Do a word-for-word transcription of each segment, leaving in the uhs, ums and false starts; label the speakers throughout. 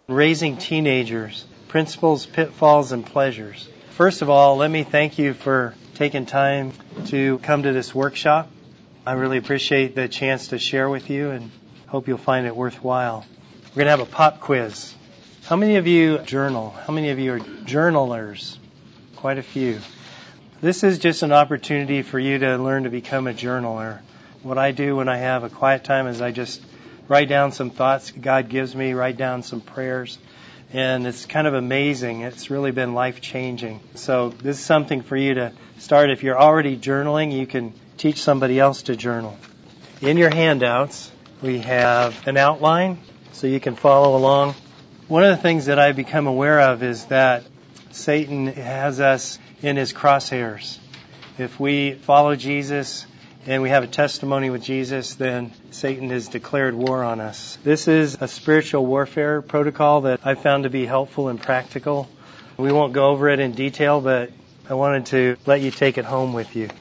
Speaker 1: Raising Teenagers, Principles, Pitfalls, and Pleasures. First of all, let me thank you for taking time to come to this workshop. I really appreciate the chance to share with you and hope you'll find it worthwhile. We're going to have a pop quiz. How many of you journal? How many of you are journalers? Quite a few. This is just an opportunity for you to learn to become a journaler. What I do when I have a quiet time is I just write down some thoughts God gives me, write down some prayers, and it's kind of amazing. It's really been life-changing. So this is something for you to start. If you're already journaling, you can teach somebody else to journal. In your handouts, we have an outline so you can follow along. One of the things that I've become aware of is that Satan has us in his crosshairs. If we follow Jesus and we have a testimony with Jesus, then Satan has declared war on us. This is a spiritual warfare protocol that I found to be helpful and practical. We won't go over it in detail, but I wanted to let you take it home with you.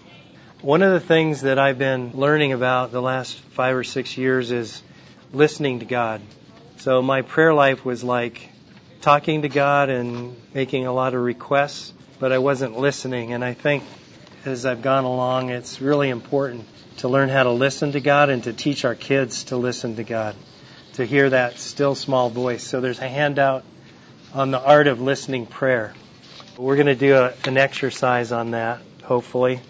Speaker 1: One of the things that I've been learning about the last five or six years is listening to God. So my prayer life was like talking to God and making a lot of requests, but I wasn't listening. And I think as I've gone along, it's really important to learn how to listen to God and to teach our kids to listen to God, to hear that still small voice. So there's a handout on the art of listening prayer. We're going to do a, an exercise on that, hopefully.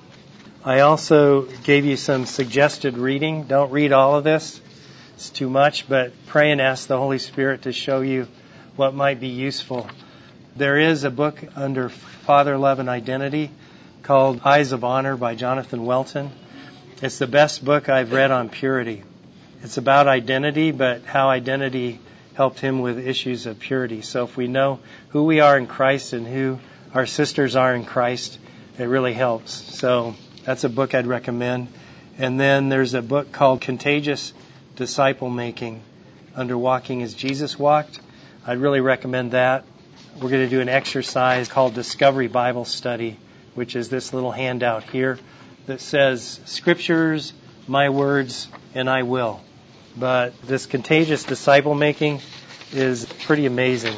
Speaker 1: I also gave you some suggested reading. Don't read all of this. It's too much, but pray and ask the Holy Spirit to show you what might be useful. There is a book under Father, Love, and Identity called Eyes of Honor by Jonathan Welton. It's the best book I've read on purity. It's about identity, but how identity helped him with issues of purity. So if we know who we are in Christ and who our sisters are in Christ, it really helps. So that's a book I'd recommend. And then there's a book called Contagious Disciple Making under Walking as Jesus Walked. I'd really recommend that. We're going to do an exercise called Discovery Bible Study, which is this little handout here that says, Scriptures, my words, and I will. But this contagious disciple making is pretty amazing.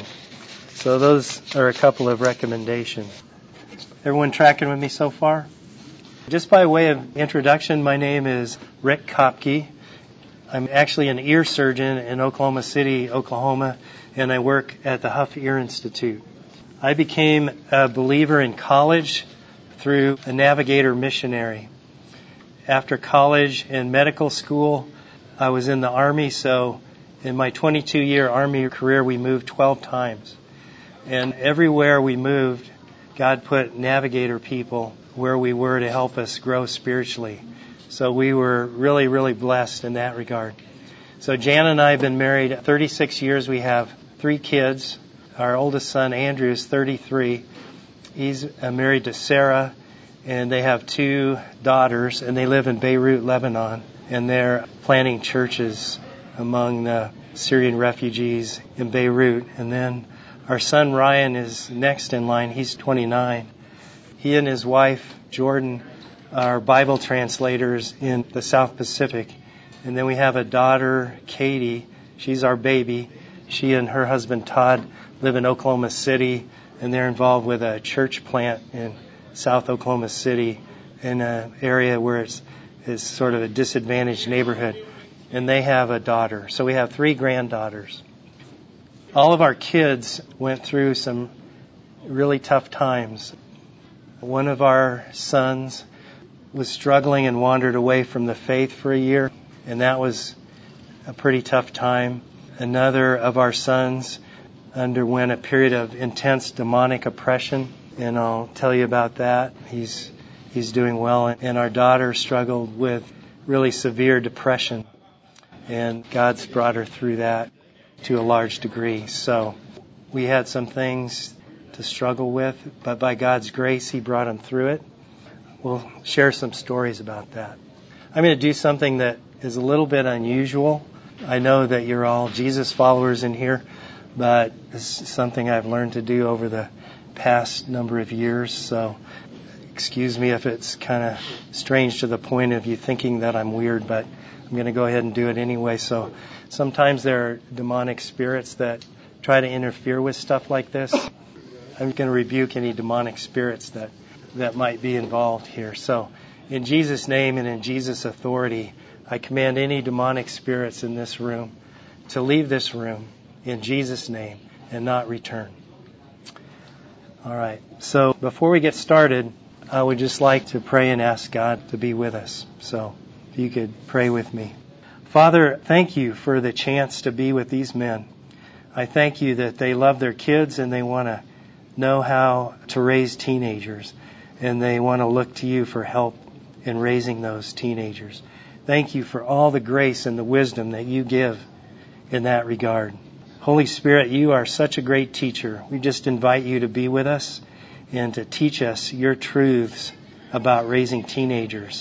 Speaker 1: So those are a couple of recommendations. Everyone tracking with me so far? Just by way of introduction, my name is Rick Kopke. I'm actually an ear surgeon in Oklahoma City, Oklahoma, and I work at the Huff Ear Institute. I became a believer in college through a navigator missionary. After college and medical school, I was in the Army, so in my twenty-two year Army career, we moved twelve times. And everywhere we moved, God put navigator people where we were to help us grow spiritually. So we were really, really blessed in that regard. So Jan and I have been married thirty-six years. We have three kids. Our oldest son, Andrew, is thirty-three. He's married to Sarah, and they have two daughters, and they live in Beirut, Lebanon, and they're planting churches among the Syrian refugees in Beirut. And then our son, Ryan, is next in line. He's twenty-nine. He and his wife, Jordan, are Bible translators in the South Pacific. And then we have a daughter, Katie. She's our baby. She and her husband, Todd, live in Oklahoma City, and they're involved with a church plant in South Oklahoma City in an area where it's, it's sort of a disadvantaged neighborhood. And they have a daughter. So we have three granddaughters. All of our kids went through some really tough times. One of our sons was struggling and wandered away from the faith for a year, and that was a pretty tough time. Another of our sons underwent a period of intense demonic oppression, and I'll tell you about that. He's he's doing well. And our daughter struggled with really severe depression, and God's brought her through that to a large degree. So we had some things to struggle with, but by God's grace, He brought them through it. We'll share some stories about that. I'm going to do something that is a little bit unusual. I know that you're all Jesus followers in here, but this is something I've learned to do over the past number of years. So excuse me if it's kind of strange to the point of you thinking that I'm weird, but I'm going to go ahead and do it anyway. So sometimes there are demonic spirits that try to interfere with stuff like this. I'm going to rebuke any demonic spirits that, that might be involved here. So in Jesus' name and in Jesus' authority, I command any demonic spirits in this room to leave this room in Jesus' name and not return. All right. So before we get started, I would just like to pray and ask God to be with us. So if you could pray with me. Father, thank you for the chance to be with these men. I thank you that they love their kids and they want to know how to raise teenagers, and they want to look to you for help in raising those teenagers. Thank you for all the grace and the wisdom that you give in that regard. Holy Spirit, you are such a great teacher. We just invite you to be with us and to teach us your truths about raising teenagers.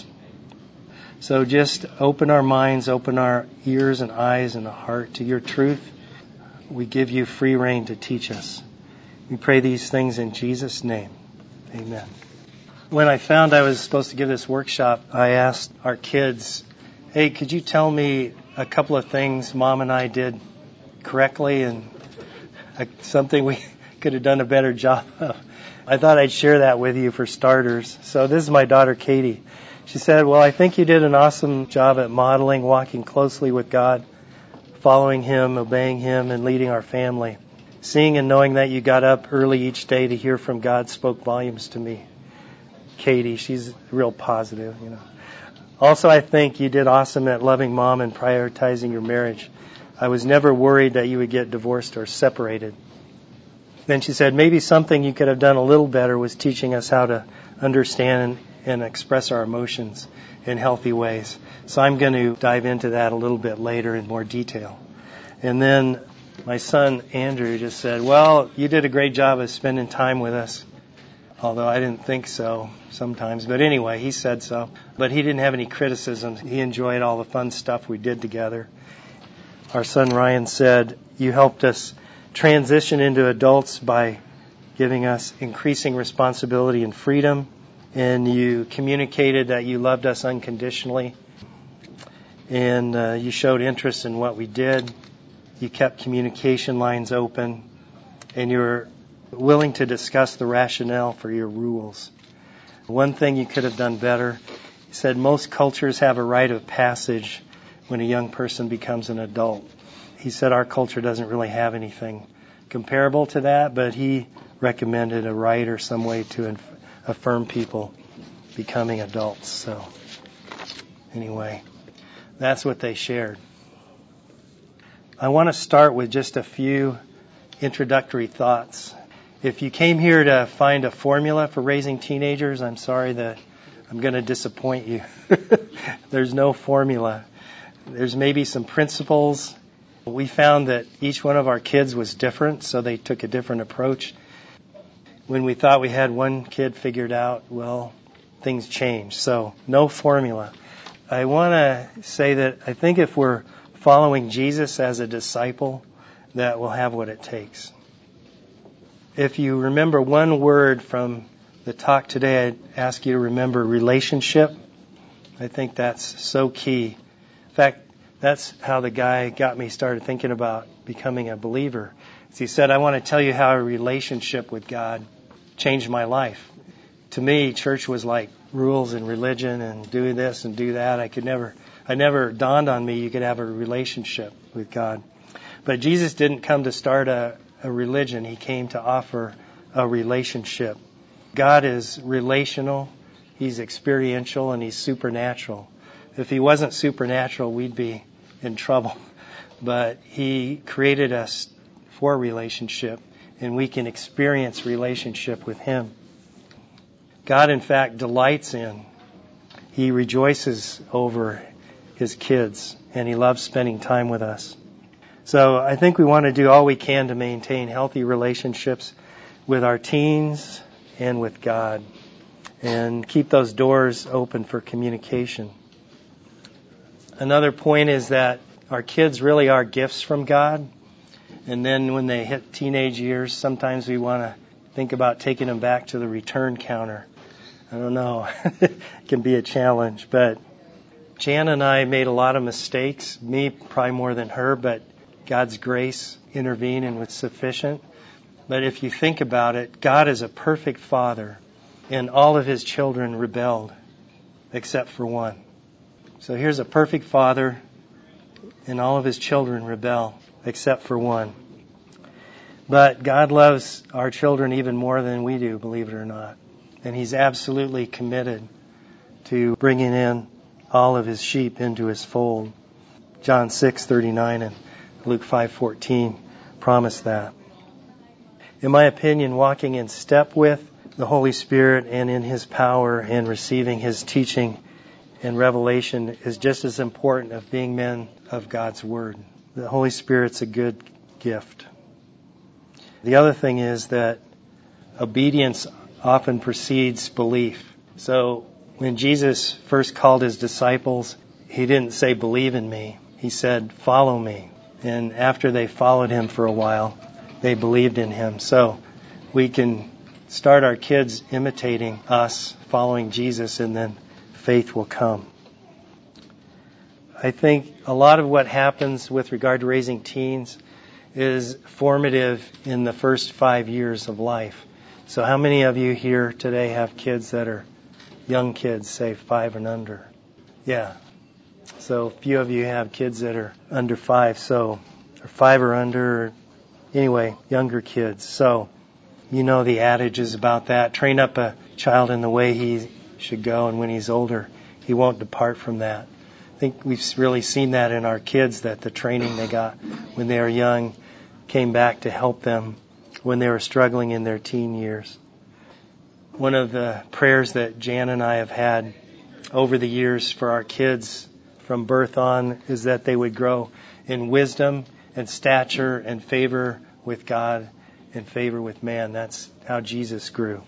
Speaker 1: So just open our minds, open our ears and eyes and heart to your truth. We give you free rein to teach us. We pray these things in Jesus' name. Amen. When I found I was supposed to give this workshop, I asked our kids, hey, could you tell me a couple of things Mom and I did correctly and something we could have done a better job of? I thought I'd share that with you for starters. So this is my daughter, Katie. She said, well, I think you did an awesome job at modeling, walking closely with God, following Him, obeying Him, and leading our family. Seeing and knowing that you got up early each day to hear from God spoke volumes to me. Katie, she's real positive, you know. Also, I think you did awesome at loving Mom and prioritizing your marriage. I was never worried that you would get divorced or separated. Then she said, maybe something you could have done a little better was teaching us how to understand and express our emotions in healthy ways. So I'm going to dive into that a little bit later in more detail. And then my son, Andrew, just said, well, you did a great job of spending time with us. Although I didn't think so sometimes. But anyway, he said so. But he didn't have any criticisms. He enjoyed all the fun stuff we did together. Our son, Ryan, said, you helped us transition into adults by giving us increasing responsibility and freedom. And you communicated that you loved us unconditionally. And uh, you showed interest in what we did. You kept communication lines open. And you were willing to discuss the rationale for your rules. One thing you could have done better, he said most cultures have a rite of passage when a young person becomes an adult. He said our culture doesn't really have anything comparable to that, but he recommended a rite or some way to inf- affirm people becoming adults. So anyway, that's what they shared. I want to start with just a few introductory thoughts. If you came here to find a formula for raising teenagers, I'm sorry that I'm going to disappoint you. There's no formula. There's maybe some principles. We found that each one of our kids was different, so they took a different approach. When we thought we had one kid figured out, well, things changed. So no formula. I want to say that I think if we're following Jesus as a disciple, that we'll have what it takes. If you remember one word from the talk today, I'd ask you to remember relationship. I think that's so key. In fact, that's how the guy got me started thinking about becoming a believer. As he said, I want to tell you how a relationship with God changed my life. To me, church was like rules and religion and do this and do that. I could never, I never dawned on me you could have a relationship with God. But Jesus didn't come to start a, a religion. He came to offer a relationship. God is relational, He's experiential, and He's supernatural. If He wasn't supernatural, we'd be in trouble. But He created us for relationship, and we can experience relationship with Him. God, in fact, delights in, He rejoices over His kids, and He loves spending time with us. So I think we want to do all we can to maintain healthy relationships with our teens and with God, and keep those doors open for communication. Another point is that our kids really are gifts from God. And then when they hit teenage years, sometimes we want to think about taking them back to the return counter. I don't know. It can be a challenge. But Jan and I made a lot of mistakes, me probably more than her, but God's grace intervened and was sufficient. But if you think about it, God is a perfect father, and all of his children rebelled, except for one. So here's a perfect father, and all of his children rebel, except for one. But God loves our children even more than we do, believe it or not. And he's absolutely committed to bringing in all of his sheep into his fold. John six thirty-nine and Luke five fourteen promise that. In my opinion, walking in step with the Holy Spirit and in his power and receiving his teaching and revelation is just as important as being men of God's Word. The Holy Spirit's a good gift. The other thing is that obedience often precedes belief. So when Jesus first called his disciples, he didn't say, believe in me. He said, follow me. And after they followed him for a while, they believed in him. So we can start our kids imitating us, following Jesus, and then faith will come. I think a lot of what happens with regard to raising teens is formative in the first five years of life. So how many of you here today have kids that are young kids, say five and under? Yeah. So a few of you have kids that are under five, so or five or under, anyway, younger kids. So you know the adage is about that. Train up a child in the way he should go, and when he's older, he won't depart from that. I think we've really seen that in our kids, that the training they got when they were young came back to help them when they were struggling in their teen years. One of the prayers that Jan and I have had over the years for our kids from birth on is that they would grow in wisdom and stature and favor with God and favor with man. That's how Jesus grew.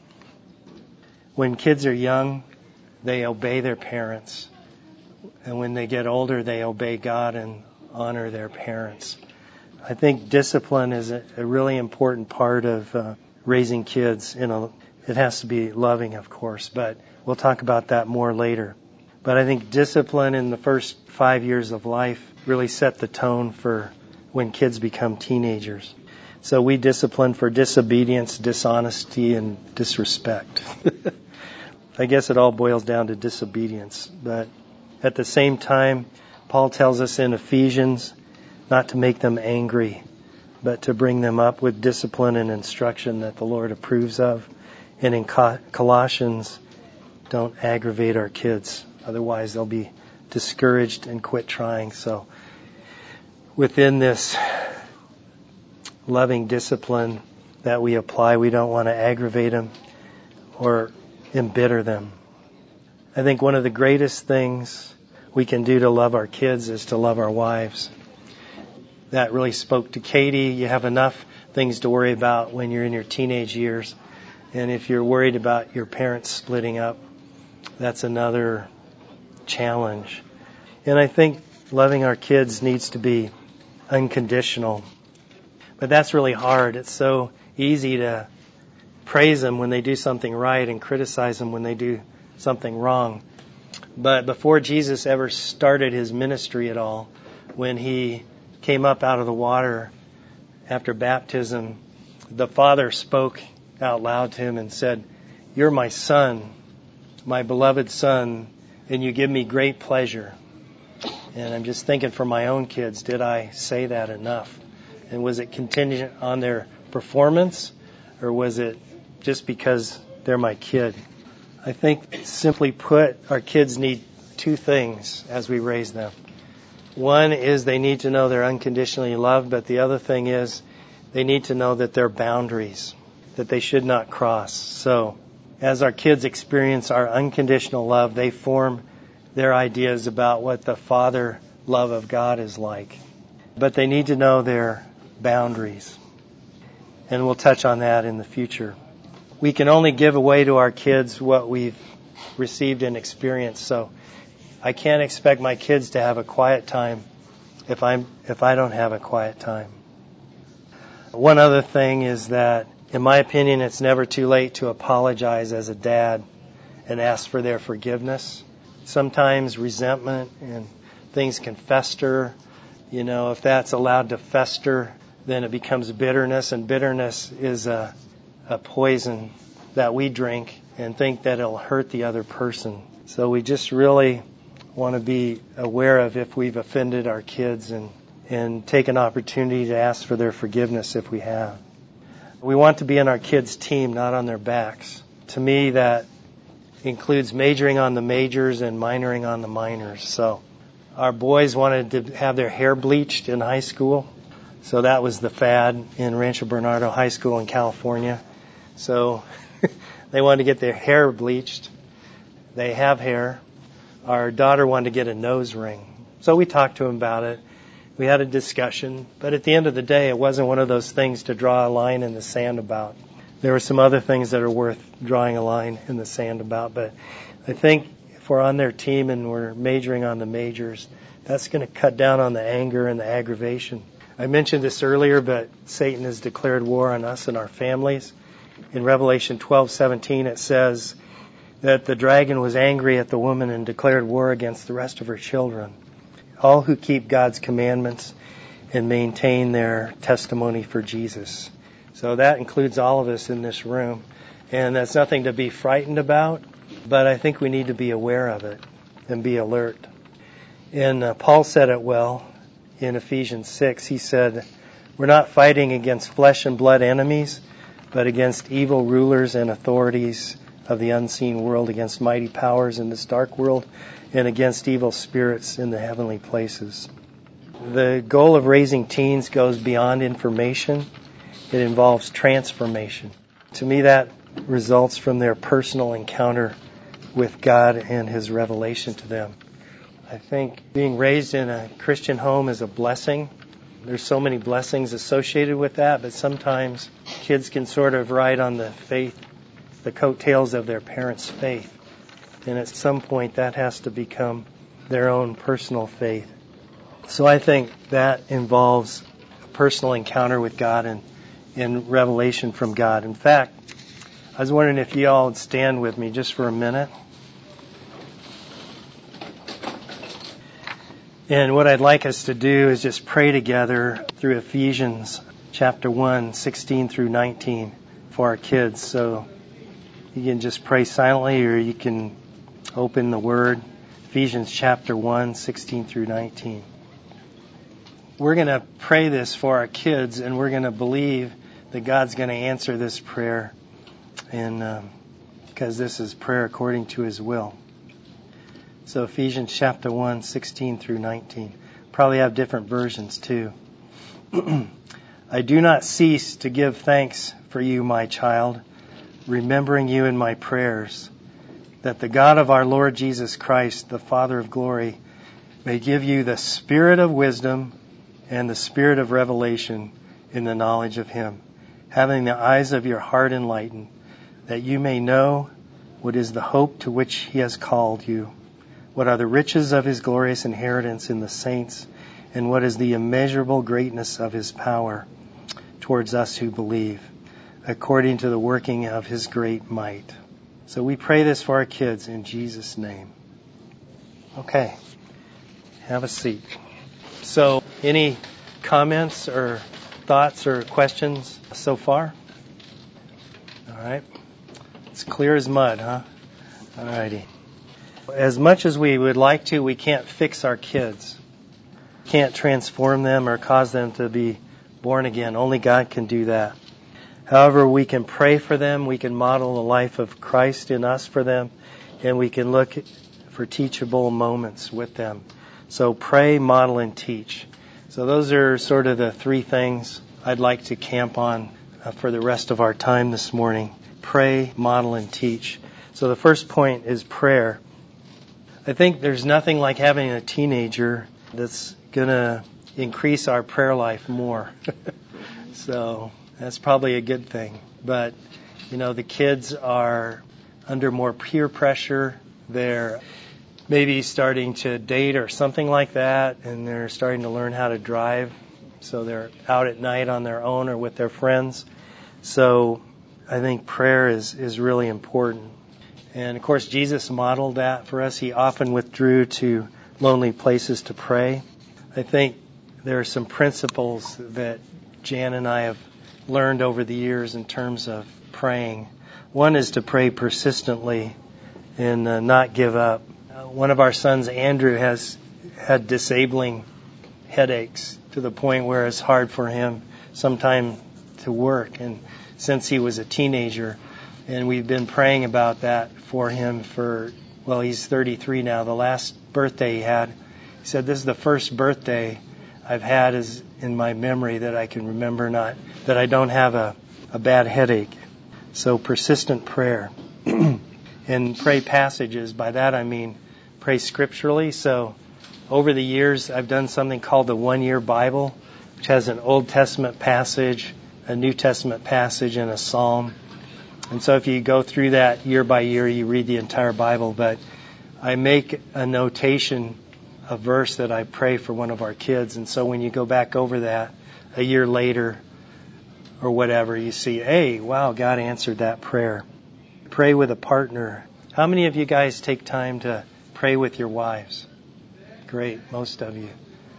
Speaker 1: When kids are young, they obey their parents. And when they get older, they obey God and honor their parents. I think discipline is a, a really important part of uh, raising kids. You know, it has to be loving, of course, but we'll talk about that more later. But I think discipline in the first five years of life really set the tone for when kids become teenagers. So we discipline for disobedience, dishonesty, and disrespect. I guess it all boils down to disobedience. But at the same time, Paul tells us in Ephesians not to make them angry, but to bring them up with discipline and instruction that the Lord approves of. And in Colossians, don't aggravate our kids. Otherwise, they'll be discouraged and quit trying. So within this loving discipline that we apply, we don't want to aggravate them or embitter them. I think one of the greatest things we can do to love our kids is to love our wives. That really spoke to Katie. You have enough things to worry about when you're in your teenage years. And if you're worried about your parents splitting up, that's another challenge. And I think loving our kids needs to be unconditional. But that's really hard. It's so easy to praise them when they do something right and criticize them when they do something wrong. But before Jesus ever started his ministry at all, when he came up out of the water after baptism, the Father spoke out loud to him and said, "You're my son, my beloved son, and you give me great pleasure." And I'm just thinking for my own kids, did I say that enough? And was it contingent on their performance, or was it just because they're my kid? I think, simply put, our kids need two things as we raise them. One is they need to know they're unconditionally loved, but the other thing is they need to know that there are boundaries that they should not cross. So as our kids experience our unconditional love, they form their ideas about what the Father love of God is like. But they need to know their boundaries. And we'll touch on that in the future. We can only give away to our kids what we've received and experienced. So I can't expect my kids to have a quiet time if I'm if I don't have a quiet time. One other thing is that, in my opinion, it's never too late to apologize as a dad and ask for their forgiveness. sometimes resentment and things can fester. You know, if that's allowed to fester, then it becomes bitterness, and bitterness is a, a poison that we drink and think that it'll hurt the other person. So we just really want to be aware of if we've offended our kids and, and take an opportunity to ask for their forgiveness if we have. We want to be on our kids' team, not on their backs. To me, that includes majoring on the majors and minoring on the minors. So our boys wanted to have their hair bleached in high school. So that was the fad in Rancho Bernardo High School in California. So they wanted to get their hair bleached. They have hair. Our daughter wanted to get a nose ring. So we talked to them about it. We had a discussion. But at the end of the day, it wasn't one of those things to draw a line in the sand about. There were some other things that are worth drawing a line in the sand about. But I think if we're on their team and we're majoring on the majors, that's going to cut down on the anger and the aggravation. I mentioned this earlier, but Satan has declared war on us and our families. In Revelation twelve seventeen, it says that the dragon was angry at the woman and declared war against the rest of her children, all who keep God's commandments and maintain their testimony for Jesus. So that includes all of us in this room. And that's nothing to be frightened about, but I think we need to be aware of it and be alert. And uh, Paul said it well in Ephesians six. He said, we're not fighting against flesh and blood enemies, but against evil rulers and authorities of the unseen world, against mighty powers in this dark world, and against evil spirits in the heavenly places. The goal of raising teens goes beyond information. It involves transformation. To me, that results from their personal encounter with God and His revelation to them. I think being raised in a Christian home is a blessing. There's so many blessings associated with that, but sometimes kids can sort of ride on the faith, the coattails of their parents' faith. And at some point that has to become their own personal faith. So I think that involves a personal encounter with God and, and revelation from God. In fact, I was wondering if you all would stand with me just for a minute. And what I'd like us to do is just pray together through Ephesians chapter one, sixteen through nineteen for our kids. So you can just pray silently or you can open the Word. Ephesians chapter one, sixteen through nineteen. We're going to pray this for our kids, and we're going to believe that God's going to answer this prayer, and um, because this is prayer according to His will. So Ephesians chapter one, sixteen through nineteen. Probably have different versions too. I do not cease to give thanks for you, my child, remembering you in my prayers, that the God of our Lord Jesus Christ, the Father of glory, may give you the spirit of wisdom and the spirit of revelation in the knowledge of Him, having the eyes of your heart enlightened, that you may know what is the hope to which He has called you, what are the riches of His glorious inheritance in the saints, and what is the immeasurable greatness of His power towards us who believe, according to the working of His great might. So we pray this for our kids in Jesus' name. Okay, have a seat. So any comments or thoughts or questions so far? All right. It's clear as mud, huh? All righty. As much as we would like to, we can't fix our kids. Can't transform them or cause them to be born again. Only God can do that. However, we can pray for them. We can model the life of Christ in us for them. And we can look for teachable moments with them. So pray, model, and teach. So those are sort of the three things I'd like to camp on uh, for the rest of our time this morning. Pray, model, and teach. So the first point is prayer. I think there's nothing like having a teenager that's going to increase our prayer life more. So that's probably a good thing. But, you know, the kids are under more peer pressure. They're maybe starting to date or something like that, and they're starting to learn how to drive. So they're out at night on their own or with their friends. So I think prayer is, is really important. And of course, Jesus modeled that for us. He often withdrew to lonely places to pray. I think there are some principles that Jan and I have learned over the years in terms of praying. One is to pray persistently and uh, not give up. Uh, one of our sons, Andrew, has had disabling headaches to the point where it's hard for him sometimes to work, and since he was a teenager, and we've been praying about that for him for, well, he's thirty-three now. The last birthday he had, he said, this is the first birthday I've had is in my memory that I can remember not, that I don't have a, a bad headache. So persistent prayer. And pray passages. By that I mean pray scripturally. So over the years I've done something called the One Year Bible, which has an Old Testament passage, a New Testament passage, and a psalm. And so if you go through that year by year, you read the entire Bible. But I make a notation, a verse that I pray for one of our kids. And so when you go back over that a year later or whatever, you see, hey, wow, God answered that prayer. Pray with a partner. How many of you guys take time to pray with your wives? Great, most of you.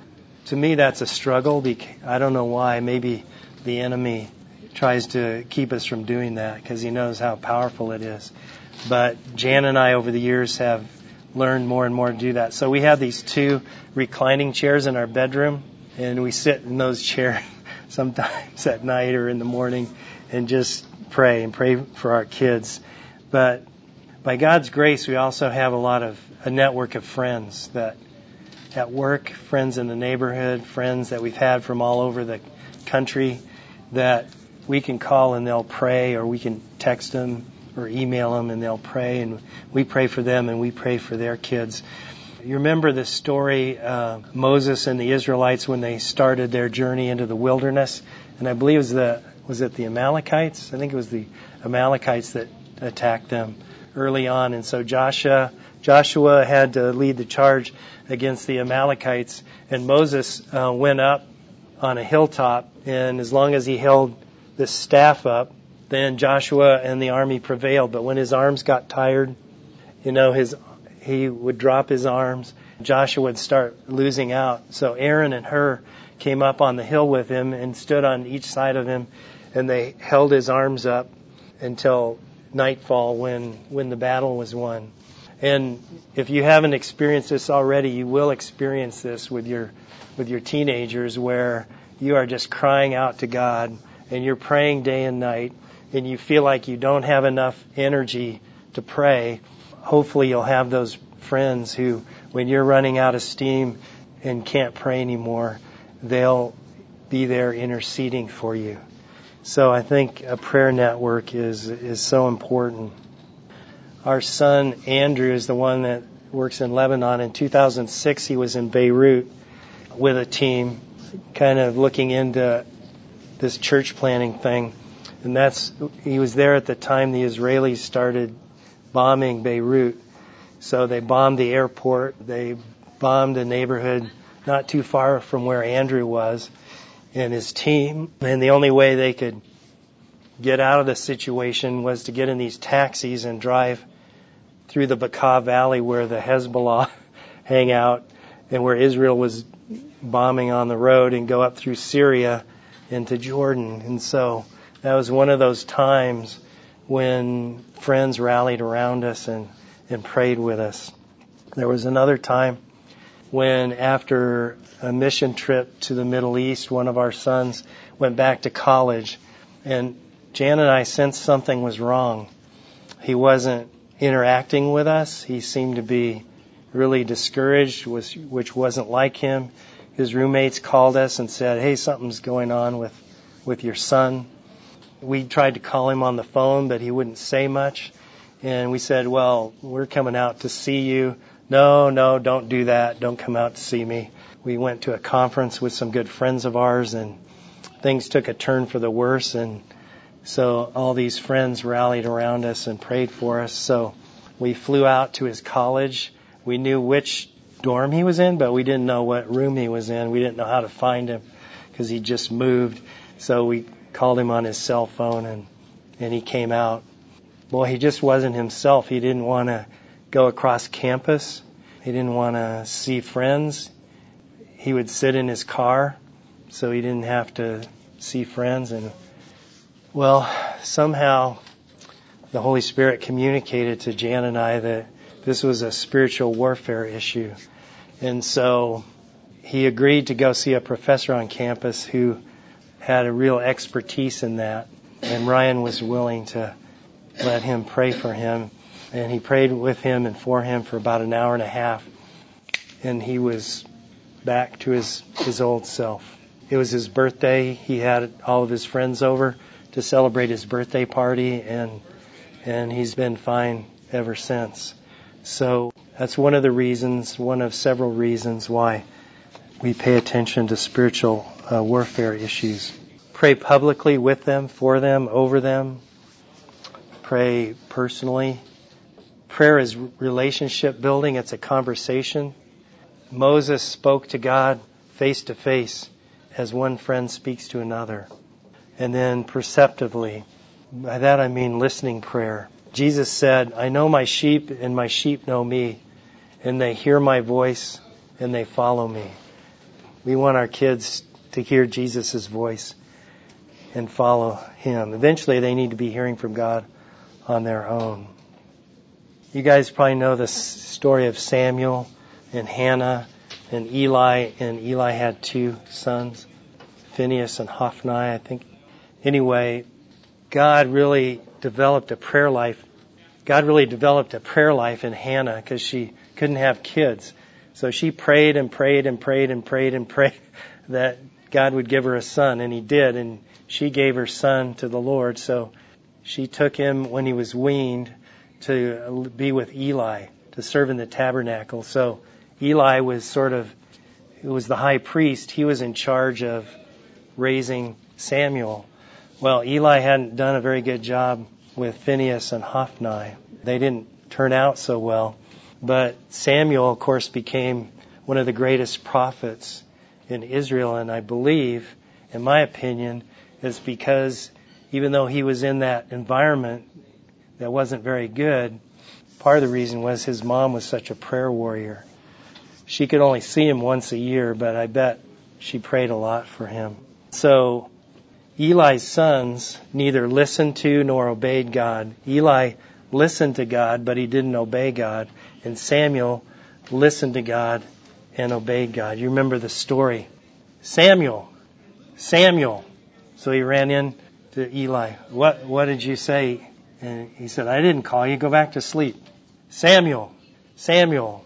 Speaker 1: To me, that's a struggle. I don't know why. Maybe the enemy tries to keep us from doing that because he knows how powerful it is. But Jan and I, over the years, have learned more and more to do that. So we have these two reclining chairs in our bedroom, and we sit in those chairs sometimes at night or in the morning and just pray and pray for our kids. But by God's grace, we also have a lot of a network of friends that at work, friends in the neighborhood, friends that we've had from all over the country that we can call and they'll pray, or we can text them or email them and they'll pray, and we pray for them and we pray for their kids. You remember the story, uh, Moses and the Israelites when they started their journey into the wilderness, and I believe it was the was it the Amalekites? I think it was the Amalekites that attacked them early on, and so Joshua Joshua had to lead the charge against the Amalekites, and Moses uh, went up on a hilltop, and as long as he held this staff up, then Joshua and the army prevailed. But when his arms got tired, you know, his he would drop his arms. Joshua would start losing out. So Aaron and Hur came up on the hill with him and stood on each side of him, and they held his arms up until nightfall when, when the battle was won. And if you haven't experienced this already, you will experience this with your with your teenagers, where you are just crying out to God and you're praying day and night, and you feel like you don't have enough energy to pray. Hopefully you'll have those friends who, when you're running out of steam and can't pray anymore, they'll be there interceding for you. So I think a prayer network is is so important. Our son Andrew is the one that works in Lebanon. In two thousand six, he was in Beirut with a team, kind of looking into this church planting thing. And that's he was there at the time the Israelis started bombing Beirut. So they bombed the airport. They bombed a neighborhood not too far from where Andrew was and his team. And the only way they could get out of the situation was to get in these taxis and drive through the Bekaa Valley where the Hezbollah hang out and where Israel was bombing on the road, and go up through Syria into Jordan. And so that was one of those times when friends rallied around us and, and prayed with us. There was another time when, after a mission trip to the Middle East, one of our sons went back to college, and Jan and I sensed something was wrong. He wasn't interacting with us. He seemed to be really discouraged, which wasn't like him. His roommates called us and said, hey, something's going on with, with your son. We tried to call him on the phone, but he wouldn't say much. And we said, well, we're coming out to see you. No, no, don't do that. Don't come out to see me. We went to a conference with some good friends of ours, and things took a turn for the worse. And so all these friends rallied around us and prayed for us. So we flew out to his college. We knew which dorm he was in, but we didn't know what room he was in. We didn't know how to find him because he just moved. So we called him on his cell phone, and, and he came out. Boy, he just wasn't himself. He didn't want to go across campus. He didn't want to see friends. He would sit in his car so he didn't have to see friends. And, well, somehow the Holy Spirit communicated to Jan and I that this was a spiritual warfare issue. And so he agreed to go see a professor on campus who had a real expertise in that. And Ryan was willing to let him pray for him. And he prayed with him and for him for about an hour and a half. And he was back to his, his old self. It was his birthday. He had all of his friends over to celebrate his birthday party, and and he's been fine ever since. So that's one of the reasons, one of several reasons why we pay attention to spiritual uh, warfare issues. Pray publicly with them, for them, over them. Pray personally. Prayer is relationship building. It's a conversation. Moses spoke to God face to face as one friend speaks to another. And then perceptively. By that I mean listening prayer. Jesus said, I know my sheep and my sheep know me, and they hear my voice and they follow me. We want our kids to hear Jesus' voice and follow him. Eventually they need to be hearing from God on their own. You guys probably know the story of Samuel and Hannah and Eli, and Eli had two sons, Phineas and Hophni, I think. Anyway, God really developed a prayer life. God really developed a prayer life in Hannah because she couldn't have kids. So she prayed and prayed and prayed and prayed and prayed that God would give her a son, and he did, and she gave her son to the Lord. So she took him when he was weaned to be with Eli, to serve in the tabernacle. So Eli was sort of, it was the high priest. He was in charge of raising Samuel. Well, Eli hadn't done a very good job with Phineas and Hophni. They didn't turn out so well. But Samuel, of course, became one of the greatest prophets in Israel. And I believe, in my opinion, it's because even though he was in that environment that wasn't very good, part of the reason was his mom was such a prayer warrior. She could only see him once a year, but I bet she prayed a lot for him. So Eli's sons neither listened to nor obeyed God. Eli listened to God, but he didn't obey God. And Samuel listened to God and obeyed God. You remember the story. Samuel, Samuel. So he ran in to Eli. What, what did you say? And he said, I didn't call you. Go back to sleep. Samuel, Samuel.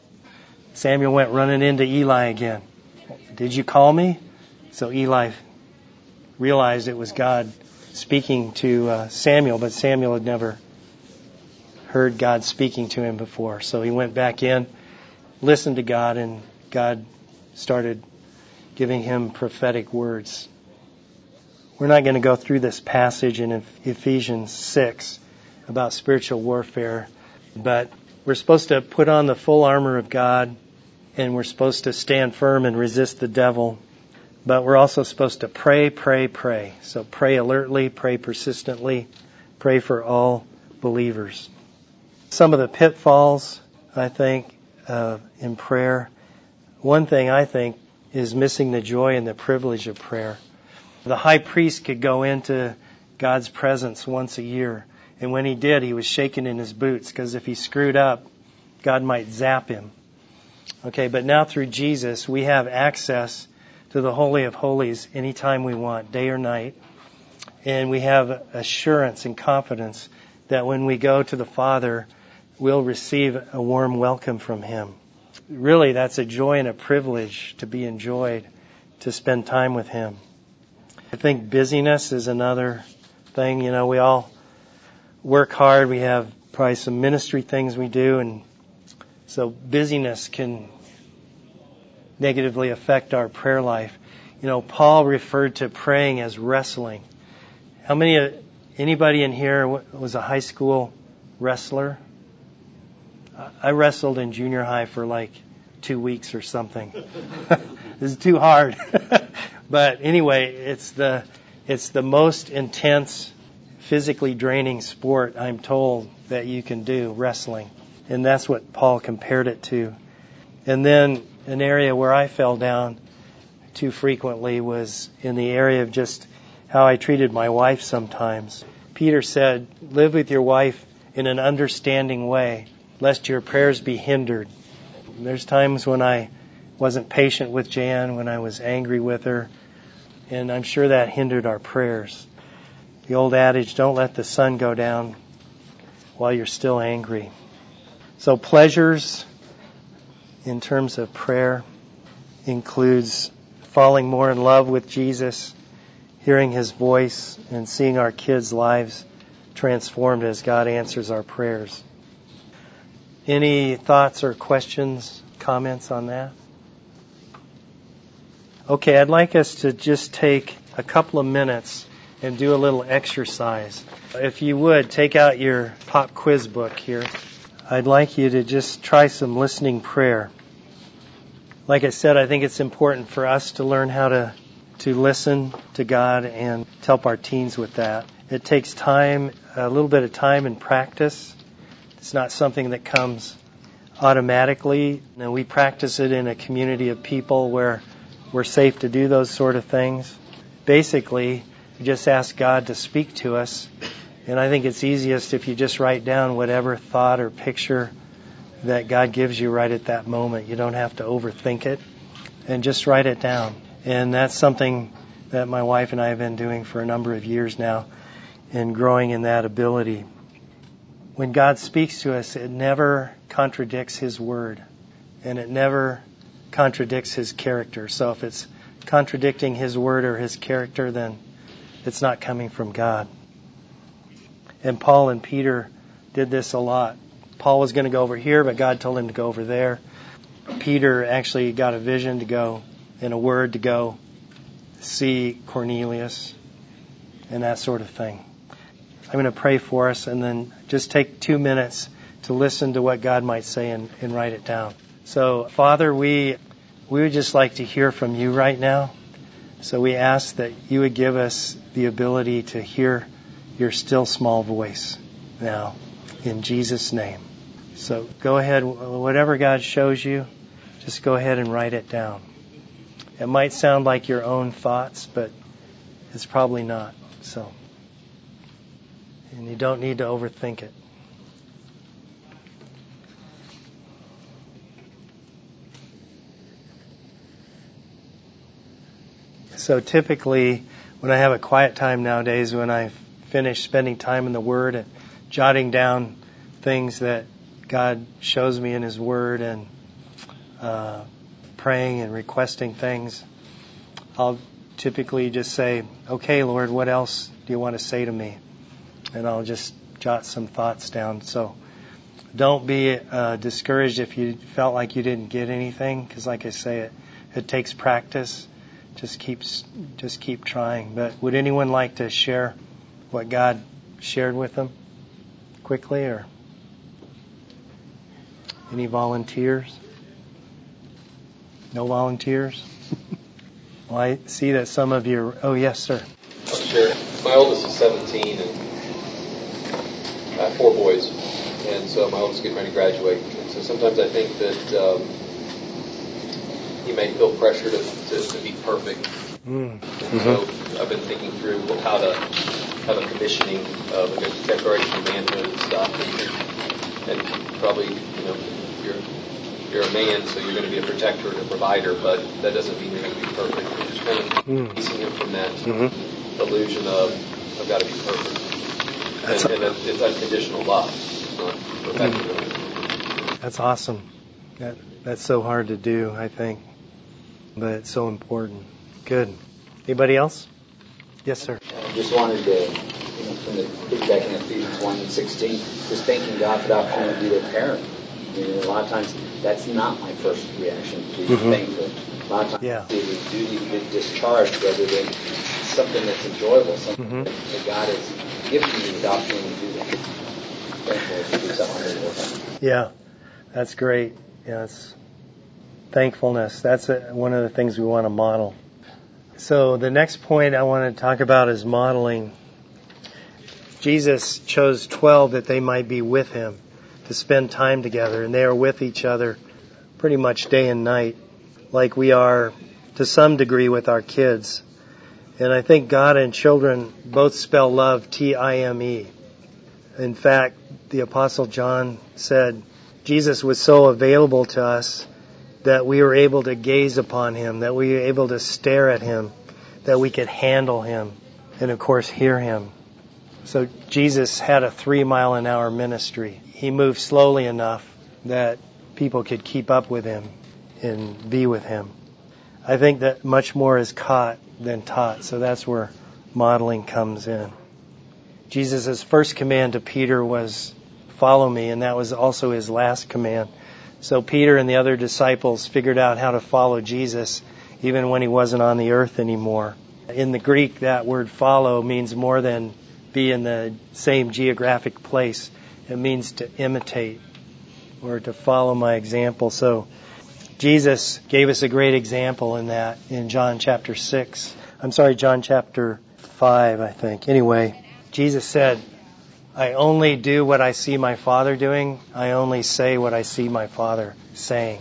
Speaker 1: Samuel went running into Eli again. Did you call me? So Eli realized it was God speaking to uh, Samuel, but Samuel had never heard God speaking to him before. So he went back in, listened to God, and God started giving him prophetic words. We're not going to go through this passage in Ephesians six about spiritual warfare, but we're supposed to put on the full armor of God, and we're supposed to stand firm and resist the devil. But we're also supposed to pray, pray, pray. So pray alertly, pray persistently, pray for all believers. Some of the pitfalls, I think, uh, in prayer. One thing I think is missing the joy and the privilege of prayer. The high priest could go into God's presence once a year, and when he did, he was shaking in his boots, because if he screwed up, God might zap him. Okay, but now through Jesus, we have access to the Holy of Holies anytime we want, day or night. And we have assurance and confidence that when we go to the Father, we'll receive a warm welcome from him. Really, that's a joy and a privilege to be enjoyed, to spend time with him. I think busyness is another thing. You know, we all work hard. We have probably some ministry things we do, and so busyness can negatively affect our prayer life. You know, Paul referred to praying as wrestling. How many, anybody in here was a high school wrestler? I wrestled in junior high for like two weeks or something. It was too hard. But anyway, it's the it's the most intense physically draining sport, I'm told, that you can do, wrestling. And that's what Paul compared it to. And then an area where I fell down too frequently was in the area of just how I treated my wife sometimes. Peter said, live with your wife in an understanding way, lest your prayers be hindered. And there's times when I wasn't patient with Jan, when I was angry with her, and I'm sure that hindered our prayers. The old adage, don't let the sun go down while you're still angry. So pleasures in terms of prayer includes falling more in love with Jesus, hearing His voice, and seeing our kids' lives transformed as God answers our prayers. Any thoughts or questions, comments on that? Okay, I'd like us to just take a couple of minutes and do a little exercise. If you would, take out your pop quiz book here. I'd like you to just try some listening prayer. Like I said, I think it's important for us to learn how to, to listen to God and to help our teens with that. It takes time, a little bit of time and practice. It's not something that comes automatically. And we practice it in a community of people where we're safe to do those sort of things. Basically, we just ask God to speak to us. And I think it's easiest if you just write down whatever thought or picture that God gives you right at that moment. You don't have to overthink it. And just write it down. And that's something that my wife and I have been doing for a number of years now and growing in that ability. When God speaks to us, it never contradicts His word. And it never contradicts His character. So if it's contradicting His word or His character, then it's not coming from God. And Paul and Peter did this a lot. Paul was going to go over here, but God told him to go over there. Peter actually got a vision to go and a word to go see Cornelius and that sort of thing. I'm going to pray for us and then just take two minutes to listen to what God might say and, and write it down. So, Father, we we would just like to hear from you right now. So we ask that you would give us the ability to hear your still small voice now, in Jesus' name. So go ahead, whatever God shows you, just go ahead and write it down. It might sound like your own thoughts, but it's probably not. So, and you don't need to overthink it. So typically, when I have a quiet time nowadays, when I finish spending time in the Word and jotting down things that God shows me in His Word and uh, praying and requesting things, I'll typically just say, okay, Lord, what else do you want to say to me? And I'll just jot some thoughts down. So don't be uh, discouraged if you felt like you didn't get anything, because like I say, it, it takes practice. Just keep, just keep trying. But would anyone like to share what God shared with them quickly, or any volunteers? No volunteers? Well, I see that some of you are, oh yes, sir.
Speaker 2: I'll share. My oldest is seventeen, and I have four boys, and so my oldest is getting ready to graduate. And so sometimes I think that um, he may feel pressure to, to, to be perfect. Mm. And mm-hmm. so I've been thinking through how to have a commissioning of a declaration of manhood and stuff. And, and probably, you know, you're you're a man, so you're going to be a protector and a provider, but that doesn't mean you're going to be perfect. You're just kind of mm. piecing him from that mm-hmm. illusion of I've got to be perfect. That's and, a- and it's unconditional love. It's not perfection. Mm.
Speaker 1: That's awesome. That that's so hard to do, I think, but it's so important. Good. Anybody else? Yes, sir.
Speaker 3: I just wanted to, you know, from the piggyback in Ephesians one and sixteen, just thanking God for the opportunity to be their parent. I mean, a lot of times that's not my first reaction to be mm-hmm. thankful. A lot of times yeah. it's a duty to get discharged rather than something that's enjoyable, something mm-hmm. that, that God has given me the opportunity to do that. Thankful to do something more.
Speaker 1: Yeah, that's great. Yeah, it's thankfulness. That's a, one of the things we want to model. So the next point I want to talk about is modeling. Jesus chose twelve that they might be with him, to spend time together. And they are with each other pretty much day and night, like we are to some degree with our kids. And I think God and children both spell love T I M E. In fact, the Apostle John said Jesus was so available to us that we were able to gaze upon him, that we were able to stare at him, that we could handle him, and of course hear him. So Jesus had a three mile an hour ministry. He moved slowly enough that people could keep up with him and be with him. I think that much more is caught than taught, so that's where modeling comes in. Jesus' first command to Peter was, follow me, and that was also his last command. So Peter and the other disciples figured out how to follow Jesus even when he wasn't on the earth anymore. In the Greek, that word follow means more than be in the same geographic place. It means to imitate or to follow my example. So Jesus gave us a great example in that in John chapter six. I'm sorry, John chapter five, I think. Anyway, Jesus said, I only do what I see my Father doing. I only say what I see my Father saying.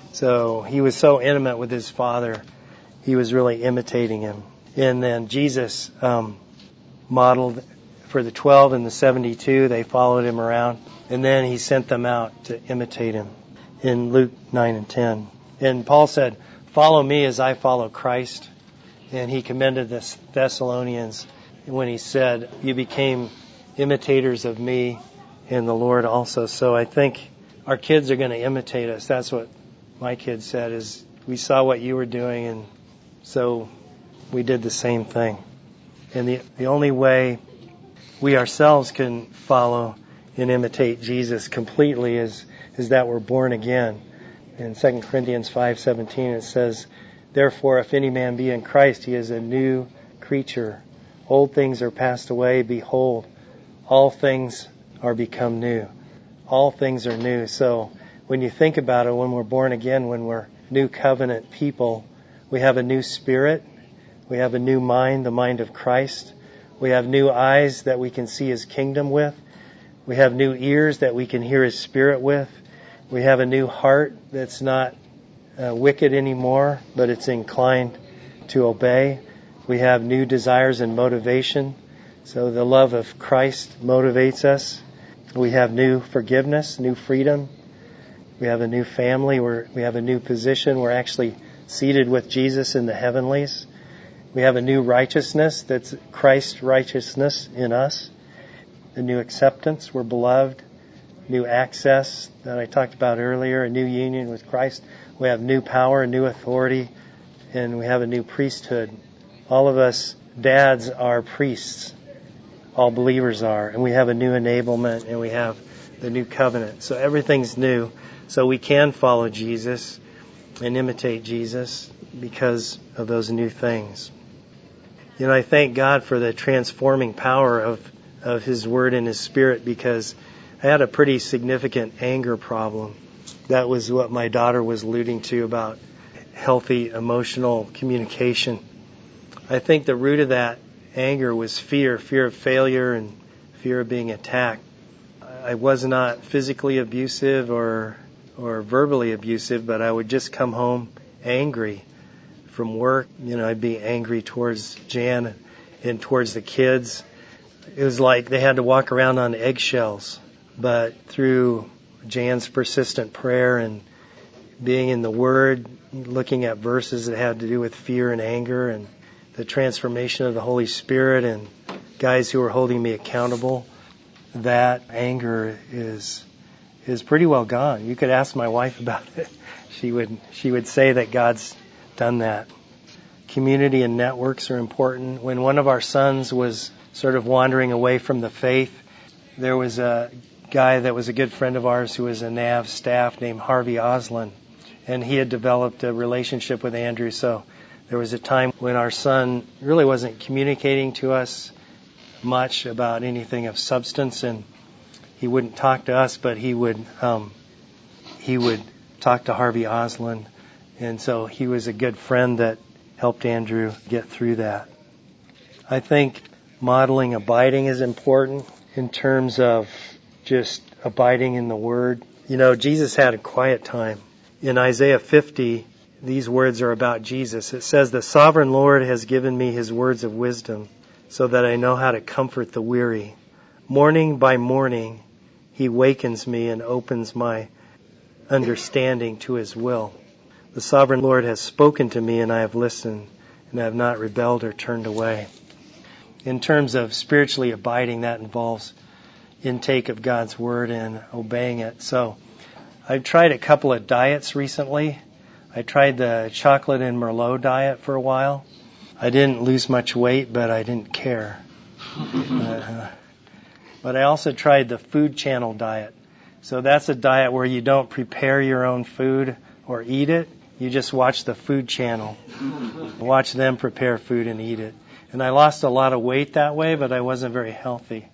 Speaker 1: So he was so intimate with his Father, he was really imitating him. And then Jesus um, modeled for the twelve and the seventy-two. They followed him around. And then he sent them out to imitate him in Luke nine and ten. And Paul said, follow me as I follow Christ. And he commended the Thessalonians when he said, you became imitators of me and the Lord also. So I think our kids are going to imitate us. That's what my kids said, is we saw what you were doing, and so we did the same thing. And the the only way we ourselves can follow and imitate Jesus completely is is that we're born again. In Second Corinthians five seventeen it says, therefore if any man be in Christ, he is a new creature. Old things are passed away, behold, all things are become new. All things are new. So when you think about it, when we're born again, when we're new covenant people, we have a new spirit. We have a new mind, the mind of Christ. We have new eyes that we can see his kingdom with. We have new ears that we can hear his spirit with. We have a new heart that's not uh, wicked anymore, but it's inclined to obey. We have new desires and motivation. So the love of Christ motivates us. We have new forgiveness, new freedom. We have a new family. We're, we have a new position. We're actually seated with Jesus in the heavenlies. We have a new righteousness that's Christ's righteousness in us. A new acceptance. We're beloved. New access that I talked about earlier. A new union with Christ. We have new power, a new authority, and we have a new priesthood. All of us dads are priests. All believers are. And we have a new enablement, and we have the new covenant. So everything's new. So we can follow Jesus and imitate Jesus because of those new things. You know, I thank God for the transforming power of, of his word and his spirit, because I had a pretty significant anger problem. That was what my daughter was alluding to about healthy emotional communication. I think the root of that anger was fear, fear of failure and fear of being attacked. I was not physically abusive or or verbally abusive, but I would just come home angry from work. You know, I'd be angry towards Jan and towards the kids. It was like they had to walk around on eggshells. But through Jan's persistent prayer and being in the Word, looking at verses that had to do with fear and anger, and the transformation of the Holy Spirit and guys who are holding me accountable, that anger is is pretty well gone. You could ask my wife about it. She would she would say that God's done that. Community and networks are important. When one of our sons was sort of wandering away from the faith, there was a guy that was a good friend of ours who was a N A V staff named Harvey Oslin, and he had developed a relationship with Andrew. So there was a time when our son really wasn't communicating to us much about anything of substance, and he wouldn't talk to us, but he would um, he would talk to Harvey Oslin, and so he was a good friend that helped Andrew get through that. I think modeling abiding is important in terms of just abiding in the Word. You know, Jesus had a quiet time. In Isaiah fifty, these words are about Jesus. It says, "The sovereign Lord has given me his words of wisdom, so that I know how to comfort the weary. Morning by morning, he wakens me and opens my understanding to his will. The sovereign Lord has spoken to me, and I have listened, and I have not rebelled or turned away." In terms of spiritually abiding, that involves intake of God's Word and obeying it. So I've tried a couple of diets recently. I tried the chocolate and Merlot diet for a while. I didn't lose much weight, but I didn't care. uh, but I also tried the Food Channel diet. So that's a diet where you don't prepare your own food or eat it. You just watch the Food Channel. Watch them prepare food and eat it. And I lost a lot of weight that way, but I wasn't very healthy.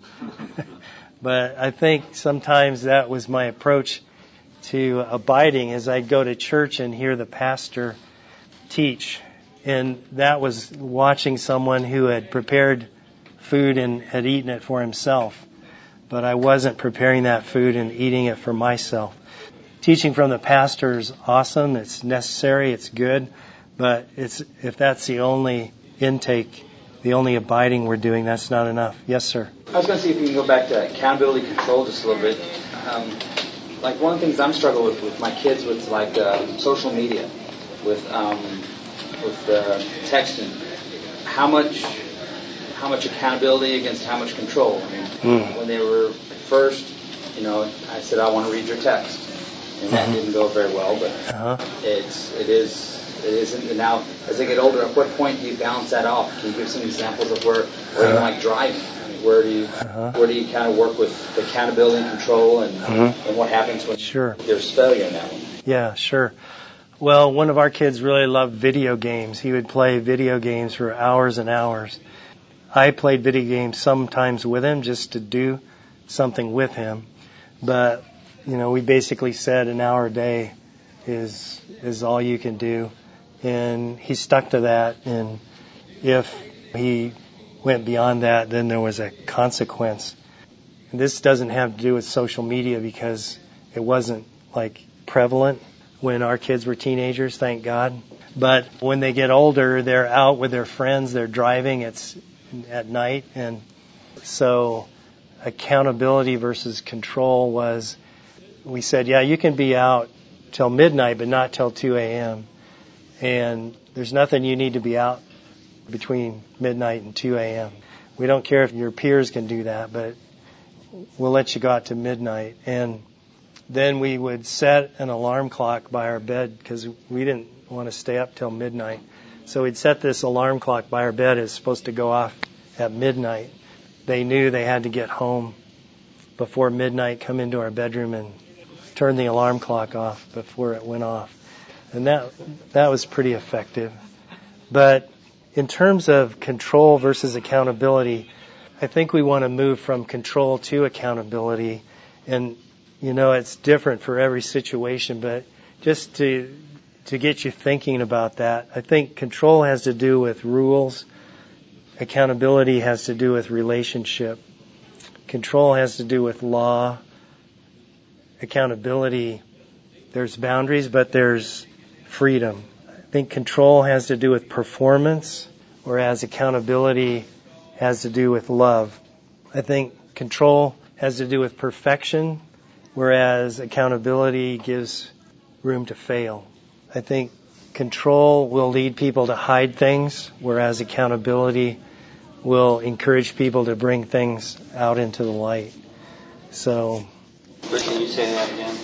Speaker 1: But I think sometimes that was my approach to abiding, as I'd go to church and hear the pastor teach. And that was watching someone who had prepared food and had eaten it for himself. But I wasn't preparing that food and eating it for myself. Teaching from the pastor is awesome. It's necessary. It's good. But it's if that's the only intake, the only abiding we're doing, that's not enough. Yes, sir.
Speaker 3: I was going to see if we can go back to accountability control just a little bit. Um, like one of the things I'm struggling with with my kids with like uh, social media, with um, with uh, texting. How much how much accountability against how much control? I mean, mm. when they were first, you know, I said I want to read your text, and that mm-hmm. didn't go very well. But uh-huh. it's it is. It isn't. And now, as they get older, at what point do you balance that off? Can you give some examples of where, where you like driving? I mean, where do you uh-huh. where do you kind of work with the accountability and control, and mm-hmm. and what happens when
Speaker 1: sure.
Speaker 3: there's failure in that one?
Speaker 1: Yeah, sure. Well, one of our kids really loved video games. He would play video games for hours and hours. I played video games sometimes with him just to do something with him, but you know, we basically said an hour a day is is all you can do. And he stuck to that, and if he went beyond that, then there was a consequence. And this doesn't have to do with social media because it wasn't like prevalent when our kids were teenagers, thank God. But when they get older, they're out with their friends, they're driving, it's at night, and so accountability versus control was, we said, yeah, you can be out till midnight, but not till two a.m. And there's nothing you need to be out between midnight and two a.m. We don't care if your peers can do that, but we'll let you go out to midnight. And then we would set an alarm clock by our bed because we didn't want to stay up till midnight. So we'd set this alarm clock by our bed. It's supposed to go off at midnight. They knew they had to get home before midnight, come into our bedroom and turn the alarm clock off before it went off. And that that was pretty effective. But in terms of control versus accountability, I think we want to move from control to accountability. And, you know, it's different for every situation, but just to to get you thinking about that, I think control has to do with rules. Accountability has to do with relationship. Control has to do with law. Accountability, there's boundaries, but there's freedom. I think control has to do with performance, whereas accountability has to do with love. I think control has to do with perfection, whereas accountability gives room to fail. I think control will lead people to hide things, whereas accountability will encourage people to bring things out into the light. So,
Speaker 4: Rick, can you say that again?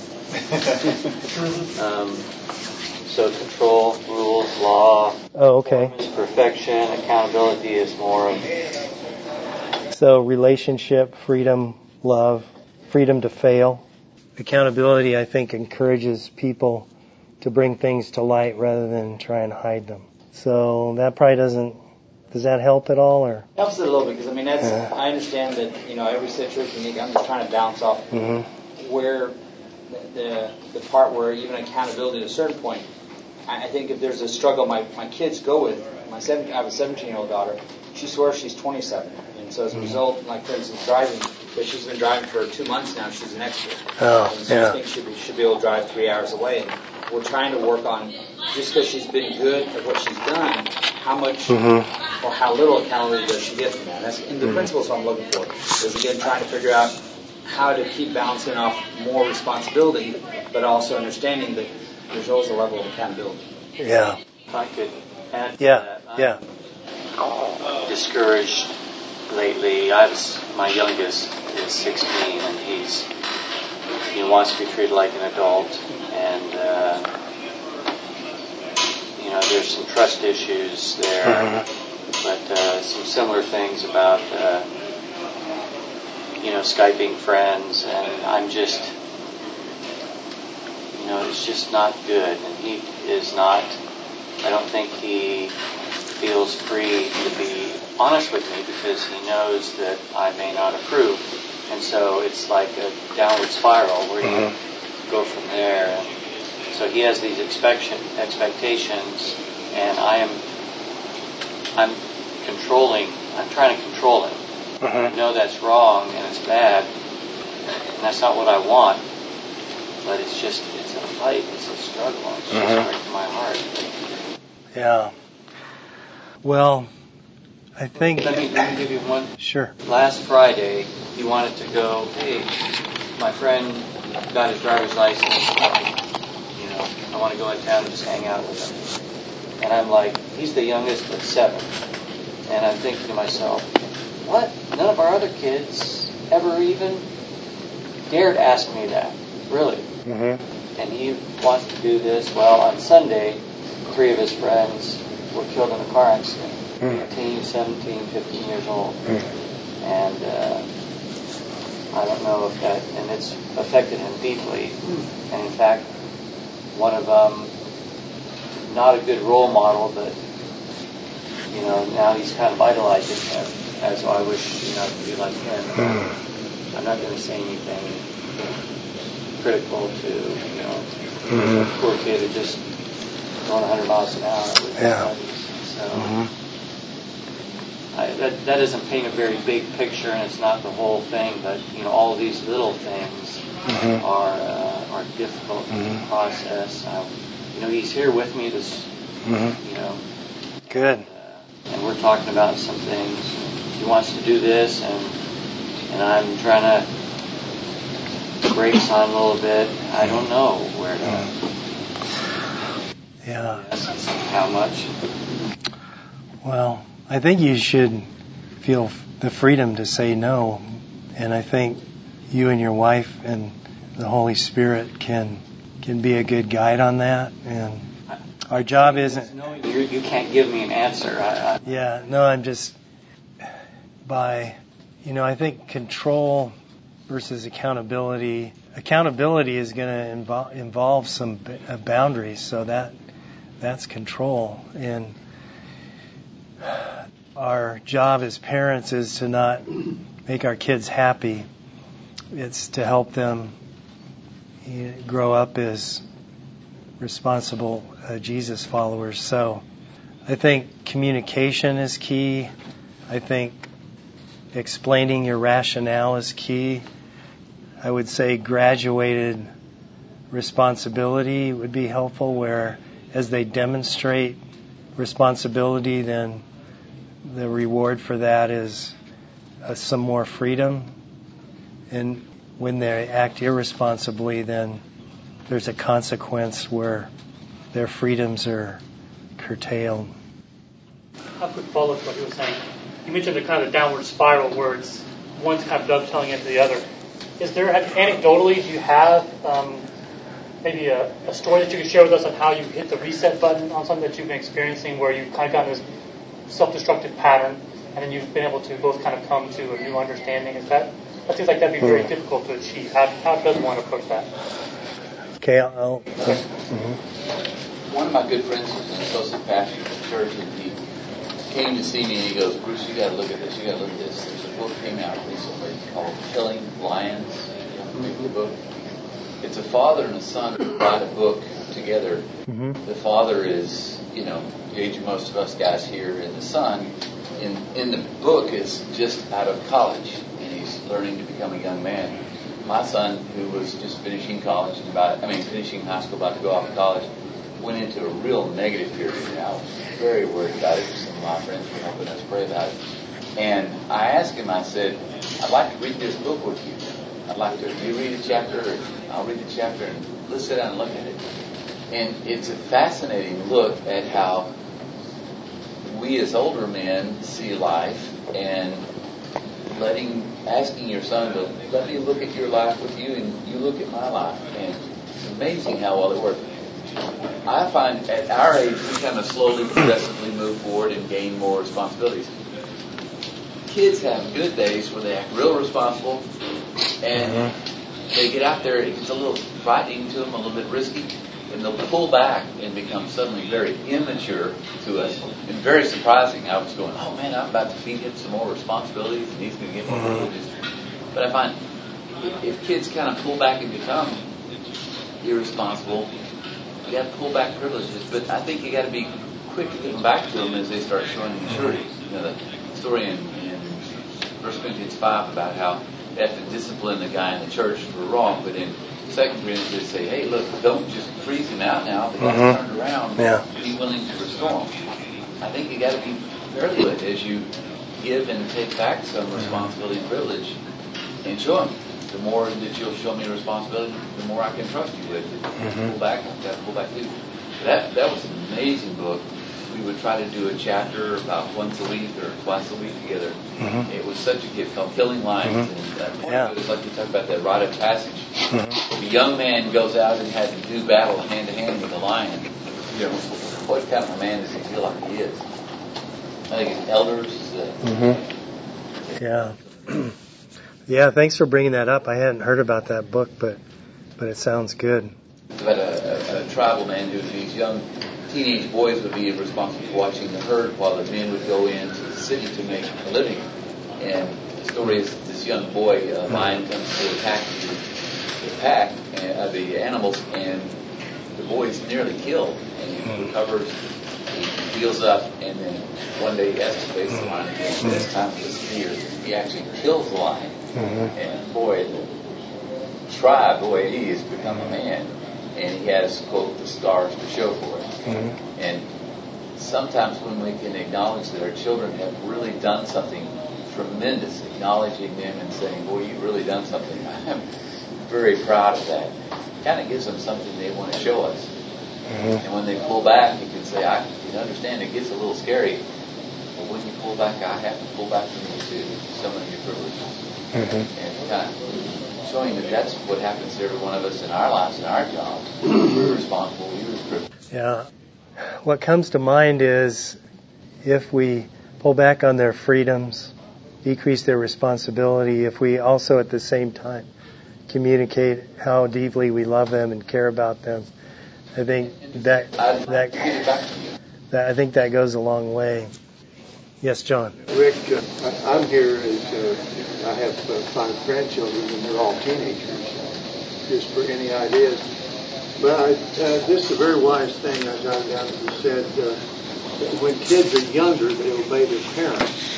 Speaker 4: um, so control, rules, law.
Speaker 1: Oh, okay.
Speaker 4: Perfection, accountability is more of.
Speaker 1: So relationship, freedom, love, freedom to fail. Accountability, I think, encourages people to bring things to light rather than try and hide them. So that probably doesn't. Does that help at all, or?
Speaker 3: Helps it a little bit because I mean that's. Uh, I understand that you know every situation is unique. I'm just trying to bounce off mm-hmm. where the, the the part where even accountability at a certain point. I, I think if there's a struggle, my my kids go with my seven. I have a seventeen-year-old daughter. she swears she's twenty-seven. And so as a result, like for instance, driving, but she's been driving for two months now, she's an expert.
Speaker 1: Oh,
Speaker 3: and so
Speaker 1: yeah.
Speaker 3: I think she should be able to drive three hours away. And we're trying to work on, just because she's been good at what she's done, how much
Speaker 1: Mm-hmm.
Speaker 3: or how little accountability does she get from that? That's, and the
Speaker 1: Mm-hmm.
Speaker 3: principles I'm looking for is, again, trying to figure out how to keep balancing off more responsibility, but also understanding that there's always a level of accountability.
Speaker 1: Yeah.
Speaker 4: If I could add to
Speaker 1: Yeah.
Speaker 4: that, I'm
Speaker 1: Yeah.
Speaker 4: discouraged lately. I was, my youngest is sixteen, and he's he wants to be treated like an adult, and uh, you know, there's some trust issues there,
Speaker 1: Mm-hmm.
Speaker 4: but uh, some similar things about uh, you know, Skyping friends, and I'm just, you know, it's just not good, and he is not, I don't think he feels free to be honest with me because he knows that I may not approve, and so it's like a downward spiral where you
Speaker 1: Mm-hmm.
Speaker 4: go from there, and so he has these expectation, expectations, and I am, I'm controlling, I'm trying to control him. I
Speaker 1: Mm-hmm.
Speaker 4: know that's wrong and it's bad, and that's not what I want, but it's just, it's a fight, it's a struggle, it's just
Speaker 1: Mhm.
Speaker 4: breaking my heart.
Speaker 1: Yeah. Well, I think.
Speaker 4: Let me, let me give you one.
Speaker 1: Sure.
Speaker 4: Last Friday, he wanted to go, hey, my friend got his driver's license, you know, I want to go in town and just hang out with him. And I'm like, he's the youngest but seven. And I'm thinking to myself, what? None of our other kids ever even dared ask me that. Really?
Speaker 1: Mm-hmm.
Speaker 4: And he wants to do this. Well, on Sunday, three of his friends were killed in a car accident.
Speaker 1: Mm.
Speaker 4: eighteen, seventeen, fifteen years old.
Speaker 1: Mm.
Speaker 4: And uh, I don't know if that, and it's affected him deeply. And in fact, one of them, not a good role model, but, you know, now he's kind of idolizing him. As I wish, you know, I could be like him.
Speaker 1: Mm.
Speaker 4: I'm not going to say anything critical to, you know,
Speaker 1: Mm-hmm.
Speaker 4: poor kid who just going one hundred miles an hour with his
Speaker 1: Yeah.
Speaker 4: buddies. So
Speaker 1: Mm-hmm.
Speaker 4: I, that that doesn't paint a very big picture, and it's not the whole thing. But you know, all these little things
Speaker 1: Mm-hmm.
Speaker 4: are uh, are difficult
Speaker 1: Mhm.
Speaker 4: to process. Um, you know, he's here with me. This,
Speaker 1: Mm-hmm.
Speaker 4: you know,
Speaker 1: Good.
Speaker 4: uh, and we're talking about some things. He wants to do this, and and I'm trying to brakes on a little bit. I don't know where to.
Speaker 1: Yeah.
Speaker 4: Yes, how much?
Speaker 1: Well, I think you should feel f- the freedom to say no, and I think you and your wife and the Holy Spirit can can be a good guide on that. And our job isn't.
Speaker 4: Knowing you, you can't give me an answer. I, I,
Speaker 1: Yeah. No, I'm just by, you know, I think control versus accountability. Accountability is going to involve involve some b- uh, boundaries, so that that's control. And our job as parents is to not make our kids happy. It's to help them you know, grow up as responsible uh, Jesus followers. So I think communication is key. I think explaining your rationale is key. I would say graduated responsibility would be helpful, where as they demonstrate responsibility, then the reward for that is uh, some more freedom. And when they act irresponsibly, then there's a consequence where their freedoms are curtailed.
Speaker 5: A quick follow-up to what you were saying. You mentioned the kind of downward spiral where it's one's kind of dovetailing into the other. Is there, anecdotally, do you have um, maybe a, a story that you could share with us on how you hit the reset button on something that you've been experiencing where you've kind of gotten this self-destructive pattern and then you've been able to both kind of come to a new understanding? Is that, that seems like that'd be very difficult to achieve. How, how does one approach that?
Speaker 1: Okay, I'll...
Speaker 5: Okay.
Speaker 1: Mm-hmm.
Speaker 6: One of my good friends was an associate pastor at the church, and he came to see me, and he goes, Bruce, you got to look at this, you got to look at this. There's a book came out recently called Killing Lions. You know, remember the book? It's a father and a son who write a book together.
Speaker 1: Mm-hmm.
Speaker 6: The father is, you know, the age of most of us guys here, and the son in in the book is just out of college, and he's learning to become a young man. My son, who was just finishing college, and about I mean finishing high school, about to go off to college, went into a real negative period, and I was very worried about it. Some of my friends were helping us pray about it. And I asked him, I said, I'd like to read this book with you. I'd like to, you read a chapter, or I'll read the chapter, and let's sit down and look at it. And it's a fascinating look at how we as older men see life, and letting, asking your son to let me look at your life with you, and you look at my life. And it's amazing how well it works. I find at our age, we kind of slowly, progressively move forward and gain more responsibilities. Kids have good days where they act real responsible, and mm-hmm. they get out there, it gets a little frightening to them, a little bit risky, and they'll pull back and become suddenly very immature to us, and very surprising. I was going, oh man, I'm about to feed him some more responsibilities, and he's going to get more mm-hmm. privileges. But I find if, if kids kind of pull back and become irresponsible, you got to pull back privileges, but I think you got to be quick to give them back to them as they start showing maturity. You know, the story in, in First Corinthians five about how they have to discipline the guy in the church for wrong, but in Second Corinthians they say, hey, look, don't just freeze him out now. The guy's mm-hmm. turned around.
Speaker 1: Yeah.
Speaker 6: Be willing to restore him. I think you got to be very good as you give and take back some responsibility and privilege, and show him. The more that you'll show me responsibility, the more I can trust you with it. Mm-hmm. Pull back, I've got to pull back too. That that was an amazing book. We would try to do a chapter about once a week or twice a week together. Mm-hmm. It was such a gift called Killing Lions. Mm-hmm. And uh, yeah. It was like you talk about that rite of passage. Mm-hmm. The young man goes out and has to do battle hand to hand with a lion. You know, what kind of a man does he feel like he is? I think his elders. Uh,
Speaker 1: mm-hmm. Yeah. Yeah, thanks for bringing that up. I hadn't heard about that book, but but it sounds good.
Speaker 6: It's about a, a, a tribal man who these young teenage boys would be responsible for watching the herd while the men would go into the city to make a living. And the story is this young boy, a lion comes to attack the, the pack, uh, the animals, and the boy's nearly killed. And he recovers, he heals up, and then one day he has to face the lion again. This time with fear. He actually kills the lion. Mm-hmm. And boy, the tribe, the way he has become a man, and he has, quote, the scars to show for it. Mm-hmm. And sometimes when we can acknowledge that our children have really done something tremendous, acknowledging them and saying, boy, you've really done something, I'm very proud of that. It kind of gives them something they want to show us. Mm-hmm. And when they pull back, you can say, I can understand it gets a little scary, but when you pull back, I have to pull back from you too, some of your privileges. Mm-hmm. And kind of showing that that's what happens to every one of us in our lives, in our jobs. We're responsible, we're privileged.
Speaker 1: Yeah. What comes to mind is if we pull back on their freedoms, decrease their responsibility, if we also at the same time communicate how deeply we love them and care about them, I think that that, that I think that goes a long way. Yes, John.
Speaker 7: Rick, uh, I'm here as uh, I have uh, five grandchildren and they're all teenagers. Just for any ideas, but I, uh, this is a very wise thing I jotted down. He said uh, that when kids are younger, they obey their parents.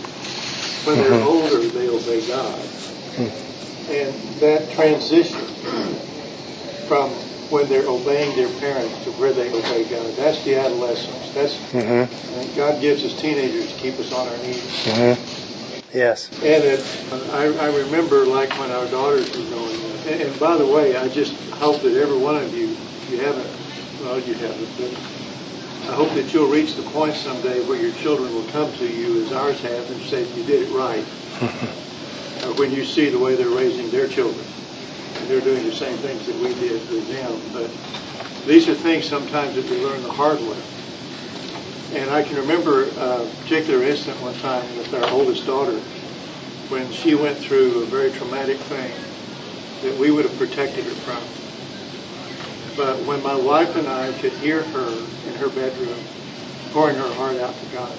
Speaker 7: When they're mm-hmm. older, they obey God. Mm-hmm. And that transition from when they're obeying their parents to where they obey God, that's the adolescence. That's mm-hmm. God gives us teenagers to keep us on our knees.
Speaker 1: Mm-hmm. Yes.
Speaker 7: And it, I, I remember like when our daughters were growing up. And, and by the way, I just hope that every one of you, you haven't, well, you haven't, but I hope that you'll reach the point someday where your children will come to you as ours have and say, you did it right. uh, when you see the way they're raising their children. And they're doing the same things that we did with them. But these are things sometimes that we learn the hard way. And I can remember a particular incident one time with our oldest daughter when she went through a very traumatic thing that we would have protected her from. But when my wife and I could hear her in her bedroom pouring her heart out to God,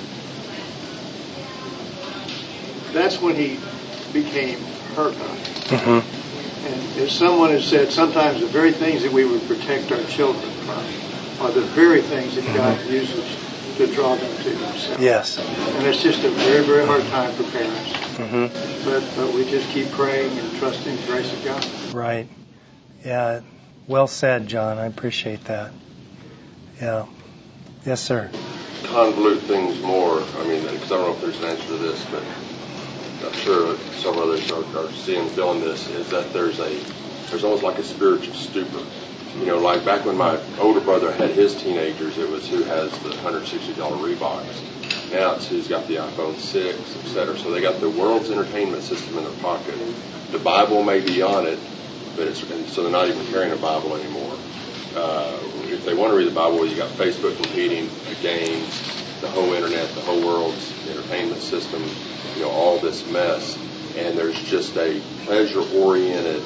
Speaker 7: that's when he became her God. Mm-hmm. And as someone has said, sometimes the very things that we would protect our children from are the very things that God uses to draw them to themselves.
Speaker 1: Yes.
Speaker 7: And it's just a very, very hard time for parents.
Speaker 1: Mm-hmm.
Speaker 7: But, but we just keep praying and trusting the grace of God.
Speaker 1: Right. Yeah. Well said, John. I appreciate that. Yeah. Yes, sir.
Speaker 8: Convolute things more. I mean, because I don't know if there's an answer to this, but I'm sure that some others are, are seeing, feeling this, is that there's a, there's almost like a spiritual stupor. You know, like back when my older brother had his teenagers, it was who has the one hundred sixty dollars Reeboks. Now it's who's got the iPhone six, et cetera. So they got the world's entertainment system in their pocket. The Bible may be on it, but it's, and so they're not even carrying a Bible anymore. Uh, if they want to read the Bible, you got Facebook competing, the games, the whole internet, the whole world's entertainment system, you know, all this mess. And there's just a pleasure-oriented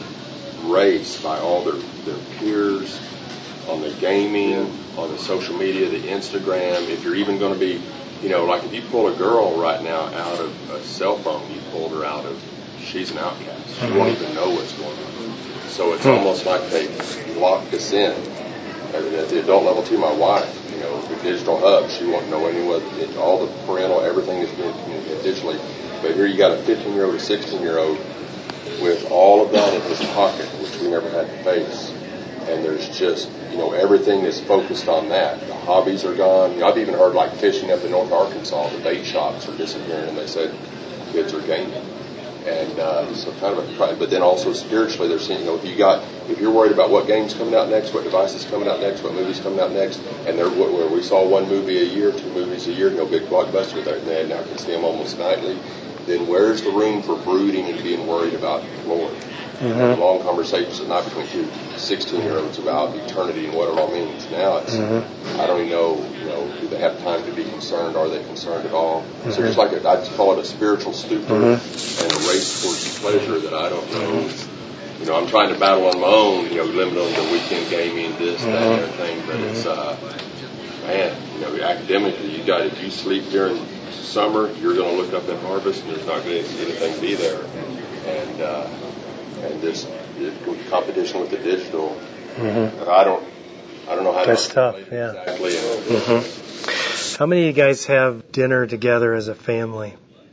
Speaker 8: race by all their, their peers on the gaming, on the social media, the Instagram. If you're even going to be, you know, like if you pull a girl right now out of a cell phone, you pulled her out of, she's an outcast. She won't even know what's going on. So it's almost like they locked us in. I mean, at the adult level too, my wife, you know, the digital hub, she won't know any of it. All the parental, everything is being communicated digitally. But here you got a fifteen-year-old, a sixteen-year-old with all of that in his pocket, which we never had to face. And there's just, you know, everything is focused on that. The hobbies are gone. You know, I've even heard like fishing up in North Arkansas, the bait shops are disappearing, and they said kids are gaming. And uh, so kind of a, but then also spiritually, they're saying, you know, if you got, if you're worried about what game's coming out next, what device is coming out next, what movie's coming out next, and they're where we saw one movie a year, two movies a year, no big blockbuster there, and they now can see them almost nightly. Then where's the room for brooding and being worried about the Lord? Mm-hmm. And long conversations at night between two sixteen-year-olds about eternity and what it all means. Now it's, mm-hmm. I don't even know, you know, do they have time to be concerned? Are they concerned at all? Mm-hmm. So just like a, I just call it a spiritual stupor mm-hmm. and a race towards pleasure that I don't know. Mm-hmm. You know, I'm trying to battle on my own, you know, limit on the weekend gaming, this, mm-hmm. that, and everything. But mm-hmm. it's, uh, man, you know, academically, you got, if you sleep during summer, you're going to look up in harvest, and there's not going to anything to be there. And, uh, and this competition with the digital, mm-hmm. I don't, I don't know how
Speaker 1: That's
Speaker 8: to
Speaker 1: tough, yeah.
Speaker 8: Exactly.
Speaker 1: Mm-hmm. How many of you guys have dinner together as a family?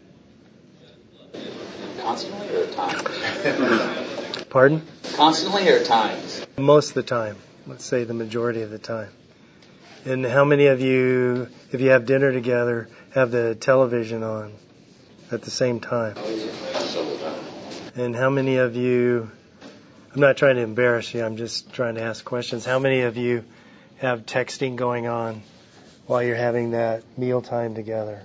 Speaker 3: Constantly or at times?
Speaker 1: Pardon?
Speaker 3: Constantly or at times?
Speaker 1: Most of the time. Let's say the majority of the time. And how many of you, if you have dinner together, have the television on at the same time? And how many of you, I'm not trying to embarrass you, I'm just trying to ask questions. How many of you have texting going on while you're having that meal time together?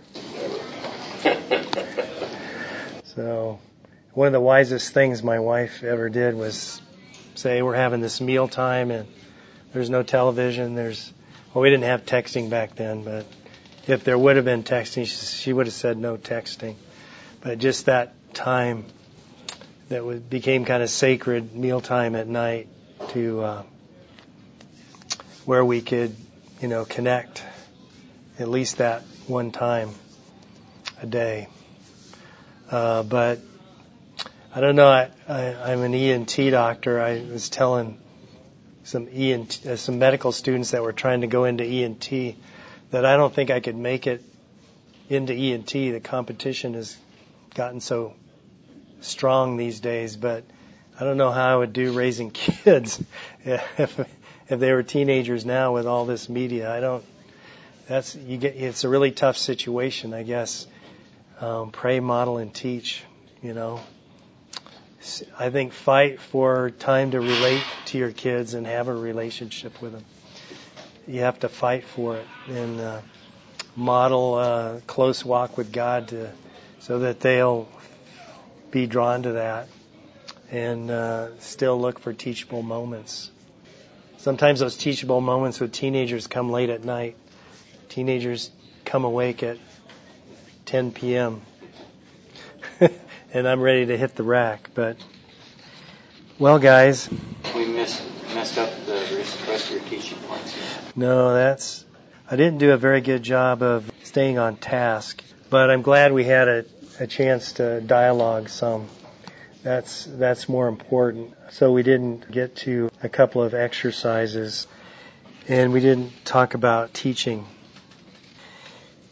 Speaker 1: So, one of the wisest things my wife ever did was say we're having this meal time and there's no television, there's, well, we didn't have texting back then, but if there would have been texting, she would have said no texting. But just that time that became kind of sacred mealtime at night to uh, where we could, you know, connect at least that one time a day. Uh, but I don't know. I, I, I'm an E N T doctor. I was telling some E N T, uh, some medical students that were trying to go into E N T that I don't think I could make it into E N T. The competition has gotten so strong these days, but I don't know how I would do raising kids if if they were teenagers now with all this media. I don't. That's you get. It's a really tough situation, I guess. Um, pray, model, and teach. You know, I think fight for time to relate to your kids and have a relationship with them. You have to fight for it and uh, model a close walk with God to, so that they'll be drawn to that and uh, still look for teachable moments. Sometimes those teachable moments with teenagers come late at night. Teenagers come awake at ten p.m. and I'm ready to hit the rack. But, well, guys.
Speaker 4: We missed, messed up the rest of your teaching points.
Speaker 1: No, that's, I didn't do a very good job of staying on task. But I'm glad we had a a chance to dialogue some. That's that's more important. So we didn't get to a couple of exercises, and we didn't talk about teaching.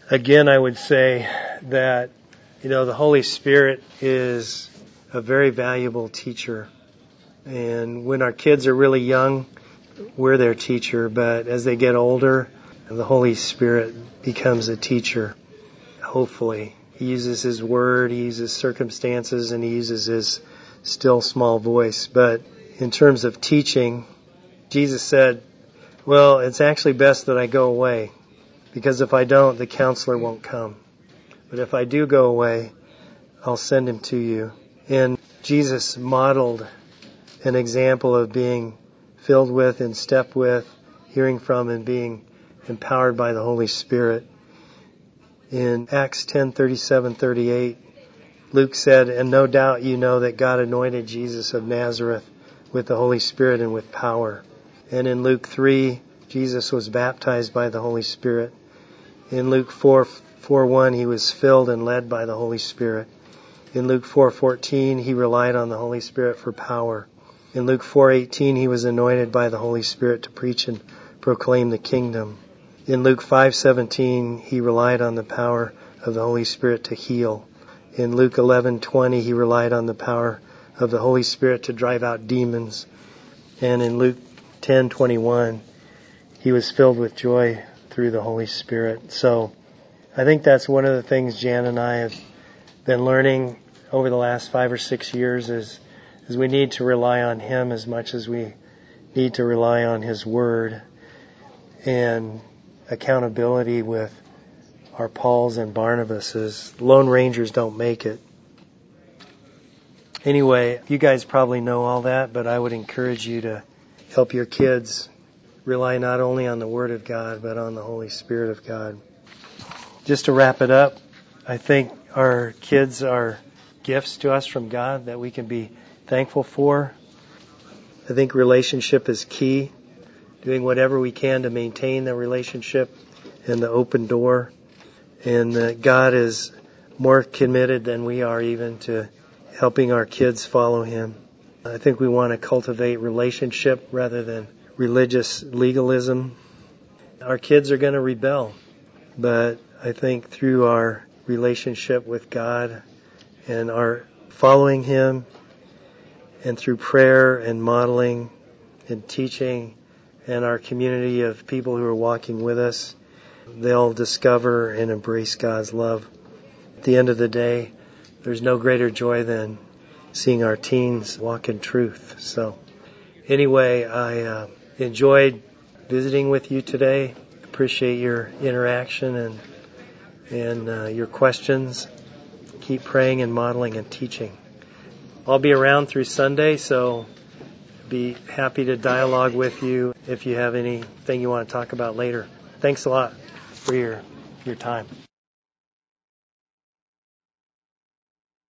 Speaker 1: again, I would say that, you know, the Holy Spirit is a very valuable teacher. And when our kids are really young, we're their teacher. But as they get older, the Holy Spirit becomes a teacher, hopefully. He uses His Word, He uses circumstances, and He uses His still small voice. But in terms of teaching, Jesus said, well, it's actually best that I go away, because if I don't, the counselor won't come. But if I do go away, I'll send him to you. And Jesus modeled an example of being filled with, in step with, hearing from, and being empowered by the Holy Spirit. In Acts ten thirty-seven thirty-eight, Luke said, and no doubt you know that God anointed Jesus of Nazareth with the Holy Spirit and with power. And in Luke three, Jesus was baptized by the Holy Spirit. In Luke four one, He was filled and led by the Holy Spirit. In Luke four fourteen, He relied on the Holy Spirit for power. In Luke four eighteen, He was anointed by the Holy Spirit to preach and proclaim the kingdom. In Luke five seventeen, He relied on the power of the Holy Spirit to heal. In Luke eleven twenty, He relied on the power of the Holy Spirit to drive out demons. And in Luke ten twenty-one, He was filled with joy through the Holy Spirit. So I think that's one of the things Jan and I have been learning over the last five or six years is, is we need to rely on Him as much as we need to rely on His Word, and accountability with our Pauls and Barnabases. Lone Rangers don't make it. Anyway, you guys probably know all that, but I would encourage you to help your kids rely not only on the Word of God, but on the Holy Spirit of God. Just to wrap it up, I think our kids are gifts to us from God that we can be thankful for. I think relationship is key. Doing whatever we can to maintain the relationship and the open door. And that God is more committed than we are even to helping our kids follow Him. I think we want to cultivate relationship rather than religious legalism. Our kids are going to rebel, but I think through our relationship with God and our following Him, and through prayer and modeling and teaching and our community of people who are walking with us, they'll discover and embrace God's love. At the end of the day, there's no greater joy than seeing our teens walk in truth. So anyway, I uh, enjoyed visiting with you today. Appreciate your interaction and and uh, your questions. Keep praying and modeling and teaching. I'll be around through Sunday, so be happy to dialogue with you if you have anything you want to talk about later. Thanks a lot for your your time.